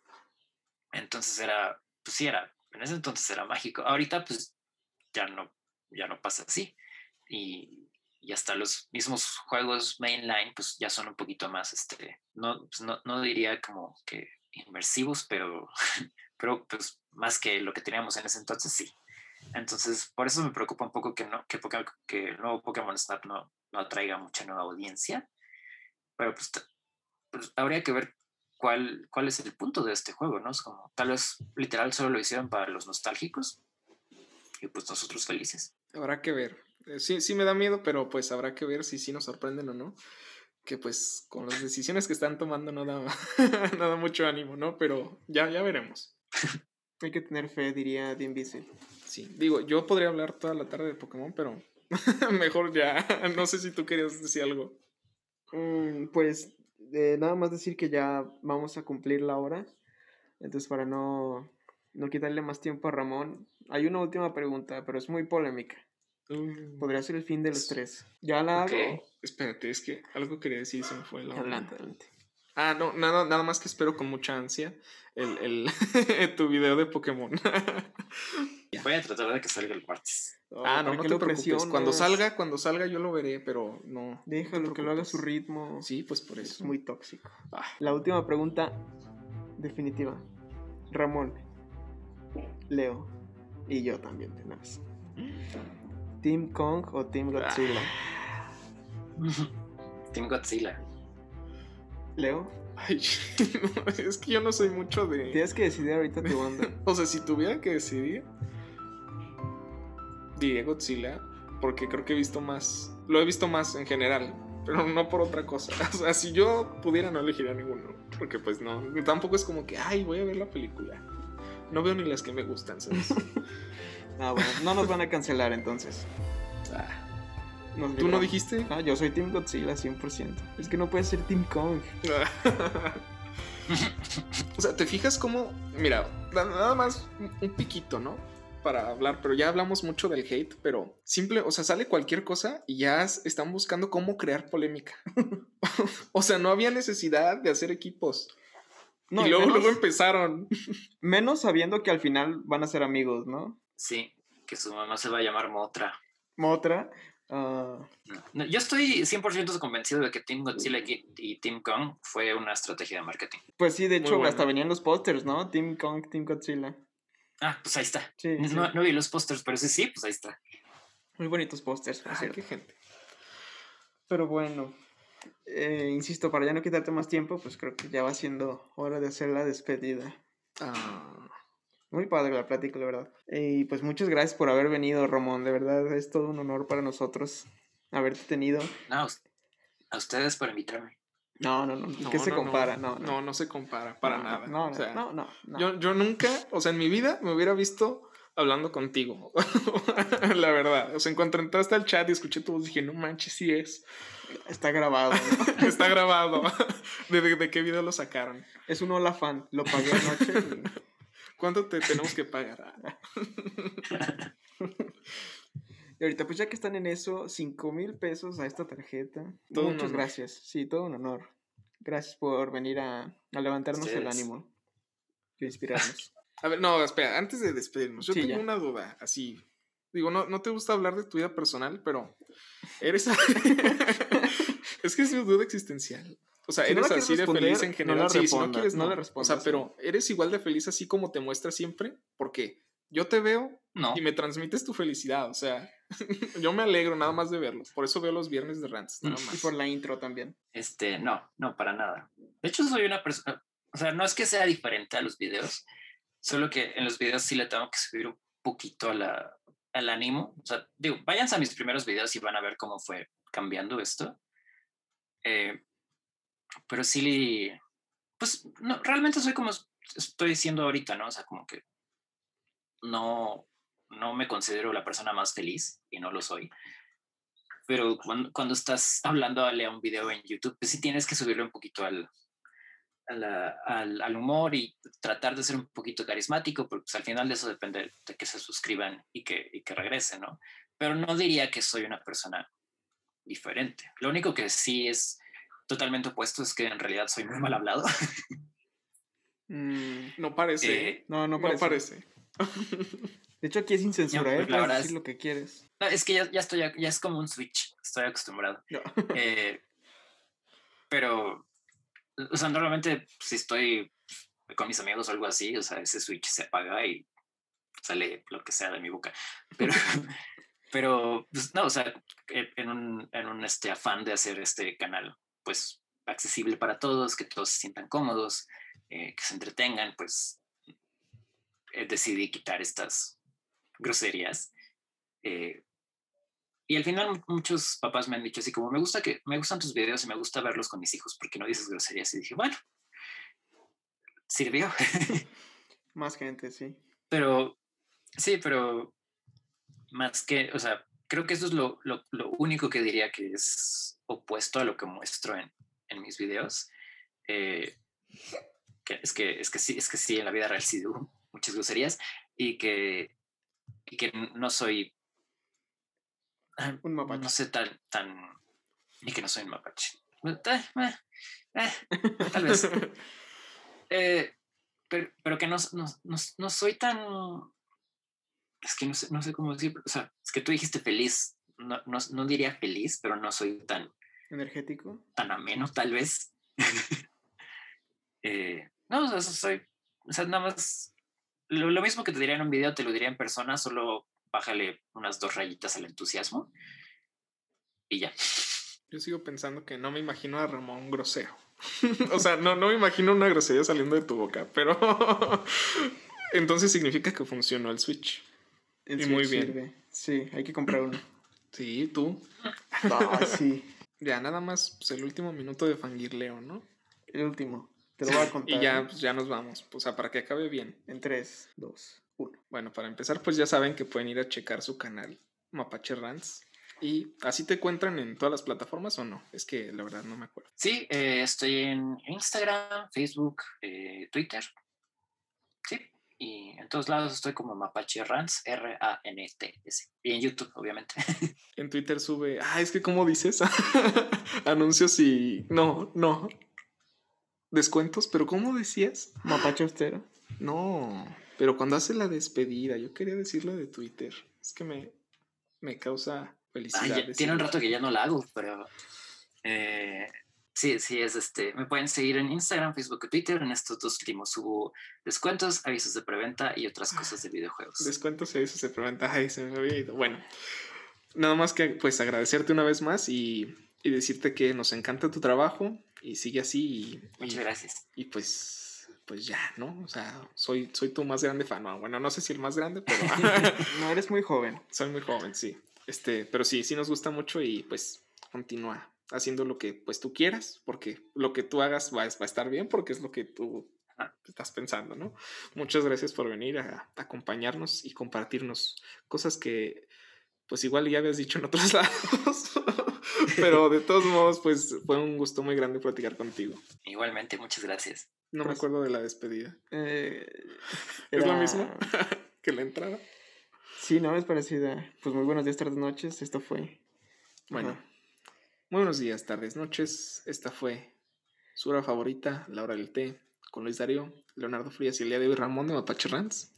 Entonces era, pues sí, era, en ese entonces era mágico. Ahorita, pues ya no, ya no pasa así. Y, y hasta los mismos juegos mainline, pues ya son un poquito más, este, no, pues no, no diría como que inmersivos, pero, pero pues más que lo que teníamos en ese entonces, sí. Entonces, por eso me preocupa un poco que, no, que, que el nuevo Pokémon Snap no, no atraiga mucha nueva audiencia. Pero pues, pues habría que ver cuál, cuál es el punto de este juego, ¿no? Es como, tal vez literal solo lo hicieron para los nostálgicos y pues nosotros felices. Habrá que ver. Sí, sí me da miedo, pero pues habrá que ver si sí nos sorprenden o no. Que pues con las decisiones que están tomando no da, no da mucho ánimo, ¿no? Pero ya, ya veremos. Hay que tener fe, diría Dean Bissell. Sí, digo, yo podría hablar toda la tarde de Pokémon, pero mejor ya. No sé si tú querías decir algo. Mm, pues eh, nada más decir que ya vamos a cumplir la hora. Entonces, para no, no quitarle más tiempo a Ramón, hay una última pregunta, pero es muy polémica. Mm. Podría ser el fin de los tres. ¿Ya la okay. hago? Espérate, es que algo quería decir, se me fue la Adelante, adelante. Ah, no, nada, nada más que espero con mucha ansia el, el tu video de Pokémon. Voy a tratar de que salga el martes. Oh, Ah, no, ¿para no qué te lo preocupes. presionas? Cuando salga, cuando salga yo lo veré, pero no. no te Déjalo que lo haga a preocupes. su ritmo. Sí, pues por Es eso. muy tóxico. Ah, La última pregunta definitiva. Ramón, Leo y yo también tenemos. ¿Team Kong o Team Godzilla? Team Godzilla. Leo, ay, no, es que yo no soy mucho de. tienes que decidir ahorita tu banda. O sea, si tuviera que decidir, diría Godzilla, porque creo que he visto más. Lo he visto más en general, pero no por otra cosa. O sea, si yo pudiera, no elegiría ninguno. Porque pues no. Tampoco es como que, ay, voy a ver la película. No veo ni las que me gustan, ¿sabes? Ah, bueno, no nos van a cancelar entonces. Ah, Nos ¿tú no libramos. dijiste? Ah, yo soy Team Godzilla cien por ciento. Es que no puedes ser Team Kong. O sea, ¿te fijas cómo? Mira, na- nada más un- un piquito, ¿no? Para hablar, pero ya hablamos mucho del hate, pero simple, o sea, sale cualquier cosa y ya s- están buscando cómo crear polémica. O sea, no había necesidad de hacer equipos. No, y y luego, menos, luego empezaron. menos sabiendo que al final van a ser amigos, ¿no? Sí, que su mamá se va a llamar Motra. Motra. ah, No, no, yo estoy cien por ciento convencido de que Team Godzilla y, y Team Kong fue una estrategia de marketing. pues sí, de Muy hecho, bueno. hasta venían los pósters, ¿no? Team Kong, Team Godzilla. Ah, pues ahí está. Sí, sí. No, no vi los pósters, pero sí, sí, pues ahí está. Muy bonitos pósters, por Ay, cierto. qué gente. Pero bueno, eh, insisto, para ya no quitarte más tiempo, pues creo que ya va siendo hora de hacer la despedida. Ah, Muy padre la plática, la verdad. Y pues muchas gracias por haber venido, Ramón. De verdad es todo un honor para nosotros haberte tenido. No, a ustedes por invitarme. No, no, no. no, ¿Qué se no, compara? No, No, no. no, no se compara para no, nada. No, no, o sea, no, no, no. Yo, yo nunca, o sea, en mi vida me hubiera visto hablando contigo. La verdad. O sea, en cuanto entraste al chat y escuché tu voz, dije, no manches, sí es. Está grabado, ¿no? Está grabado. ¿De, de, de qué video lo sacaron? Es un hola fan. Lo pagué anoche. Y... ¿Cuánto te tenemos que pagar? Y ahorita, pues ya que están en eso, cinco mil pesos a esta tarjeta. Todo un Muchas honor. gracias. Sí, todo un honor. Gracias por venir a, a levantarnos el Ustedes. ánimo y inspirarnos. A ver, no, espera, antes de despedirnos, yo Sí, tengo ya. una duda, así. Digo, no, no te gusta hablar de tu vida personal, pero eres... Es que es mi duda existencial. O sea, Si no eres la quieres así de responder, feliz en no general. la Sí, si no respondas, quieres, no no. la O respondas, sea, ¿no? pero eres igual de feliz así como te muestras siempre, porque yo te veo No, y me transmites tu felicidad. O sea, yo me alegro nada más de verlo. Por eso veo los viernes de Rants, nada Y más. por la intro también. este, no, no, para nada. De hecho, soy una persona, o sea, no es que sea diferente a los videos, solo que en los videos sí le tengo que subir un poquito a la, al ánimo. O sea, digo, váyanse a mis primeros videos y van a ver cómo fue cambiando esto. Eh, pero sí, pues, no, realmente soy como estoy diciendo ahorita, ¿no? O sea, como que no, no me considero la persona más feliz y no lo soy. Pero cuando, cuando estás hablando a un video en YouTube, pues sí tienes que subirlo un poquito al, a la, al, al humor y tratar de ser un poquito carismático, porque pues, al final de eso depende de que se suscriban y que, y que regresen, ¿no? Pero no diría que soy una persona diferente. Lo único que sí es totalmente opuesto es que en realidad soy muy mal hablado. Mm, No parece, Eh, ¿eh? no, no No parece. parece. De hecho, aquí es sin censura, No, ¿eh? pues, la Puedes verdad decir es- lo que quieres. no, es que ya, ya estoy, ya es como un switch, estoy acostumbrado. No. Eh, pero, o sea, normalmente si estoy con mis amigos o algo así, o sea, ese switch se apaga y sale lo que sea de mi boca. Pero, pero pues, no, o sea, en un, en un este, afán de hacer este canal, pues, accesible para todos, que todos se sientan cómodos, eh, que se entretengan, pues, eh, decidí quitar estas groserías. Eh, y al final muchos papás me han dicho así como, me gusta que, me gustan tus videos y me gusta verlos con mis hijos porque no dices groserías. Y dije, bueno, sirvió. Más gente, sí. Pero, sí, pero más que, o sea, creo que eso es lo, lo, lo único que diría que es opuesto a lo que muestro en, en mis videos. Eh, que es, que, es que sí, es que sí, en la vida real sí digo muchas groserías y que, y que no soy, Un mapache. no sé, tan, tan, y que no soy un mapache. Eh, eh, eh, tal vez. Eh, pero, pero que no, no, no, no soy tan es que no sé, no sé cómo decir, o sea, es que tú dijiste feliz, no, no, no diría feliz, pero no soy tan... ¿Energético? Tan ameno, tal vez. eh, no, o sea, soy, o sea, nada más, lo, lo mismo que te diría en un video, te lo diría en persona, solo bájale unas dos rayitas al entusiasmo y ya. Yo sigo pensando que no me imagino a Ramón grosero. O sea, no, no me imagino una grosería saliendo de tu boca, pero entonces significa que funcionó el Switch. El y Switch muy bien. Sirve. Sí, hay que comprar uno. Sí, tú. Ah, sí. Ya, nada más pues, el último minuto de fangirleo, ¿no? El último. Te lo voy a contar. Y ya, ¿eh? pues, ya nos vamos. O sea, para que acabe bien. En tres, dos, uno. Bueno, para empezar, pues ya saben que pueden ir a checar su canal, Mapache Rants. ¿Y así te encuentran en todas las plataformas o no? Es que la verdad no me acuerdo. Sí, eh, estoy en Instagram, Facebook, eh, Twitter. Sí, y en todos lados estoy como Mapache Rants, R A N T S. Y en YouTube, obviamente. En Twitter sube, ah, es que ¿cómo dices? Anuncios y... No, no. Descuentos, pero ¿cómo decías? Mapache austero. No, pero cuando hace la despedida, yo quería decirlo de Twitter. Es que me, me causa felicidad. Ay, ya, tiene un rato que ya no la hago, pero eh, sí, sí, es este. Me pueden seguir en Instagram, Facebook y Twitter. En estos dos últimos subo descuentos, avisos de preventa y otras cosas de videojuegos. Descuentos y avisos de preventa. Ay, se me había ido. Bueno, nada más que pues agradecerte una vez más y, y decirte que nos encanta tu trabajo y sigue así. Y, Muchas y, gracias. Y pues pues ya, ¿no? O sea, soy, soy tu más grande fan. No, bueno, no sé si el más grande, pero... No, eres muy joven. Soy muy joven, sí. Este, pero sí, sí nos gusta mucho y pues continúa haciendo lo que pues tú quieras, porque lo que tú hagas va, va a estar bien, porque es lo que tú estás pensando, ¿no? Muchas gracias por venir a, a acompañarnos y compartirnos cosas que pues igual ya habías dicho en otros lados. Pero de todos modos, pues fue un gusto muy grande platicar contigo. Igualmente, muchas gracias. No pues, me acuerdo de la despedida. Eh, ¿Es era... lo mismo que la entrada? Sí, no, es parecida. Pues muy buenos días, tardes, noches. Esto fue... Bueno, Ajá. Muy buenos días, tardes, noches. Esta fue su hora favorita, la hora del té, con Luis Darío, Leonardo Frías y el día de hoy Ramón de Mapache Rants.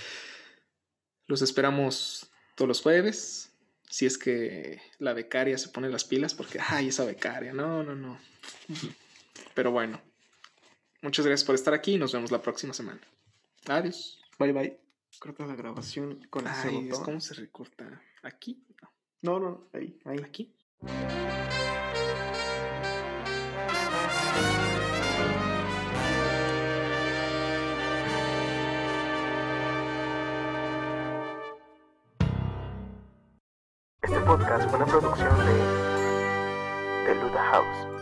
Los esperamos todos los jueves. Si es que la becaria se pone las pilas, porque, ay, esa becaria, no, no, no. Pero bueno, muchas gracias por estar aquí y nos vemos la próxima semana. Adiós. Bye, bye. Corta la grabación con ese ay, botón. ¿cómo se recorta? ¿Aquí? No, no, no, ahí, ahí. ¿Aquí? Este podcast fue una producción de, de Luda House.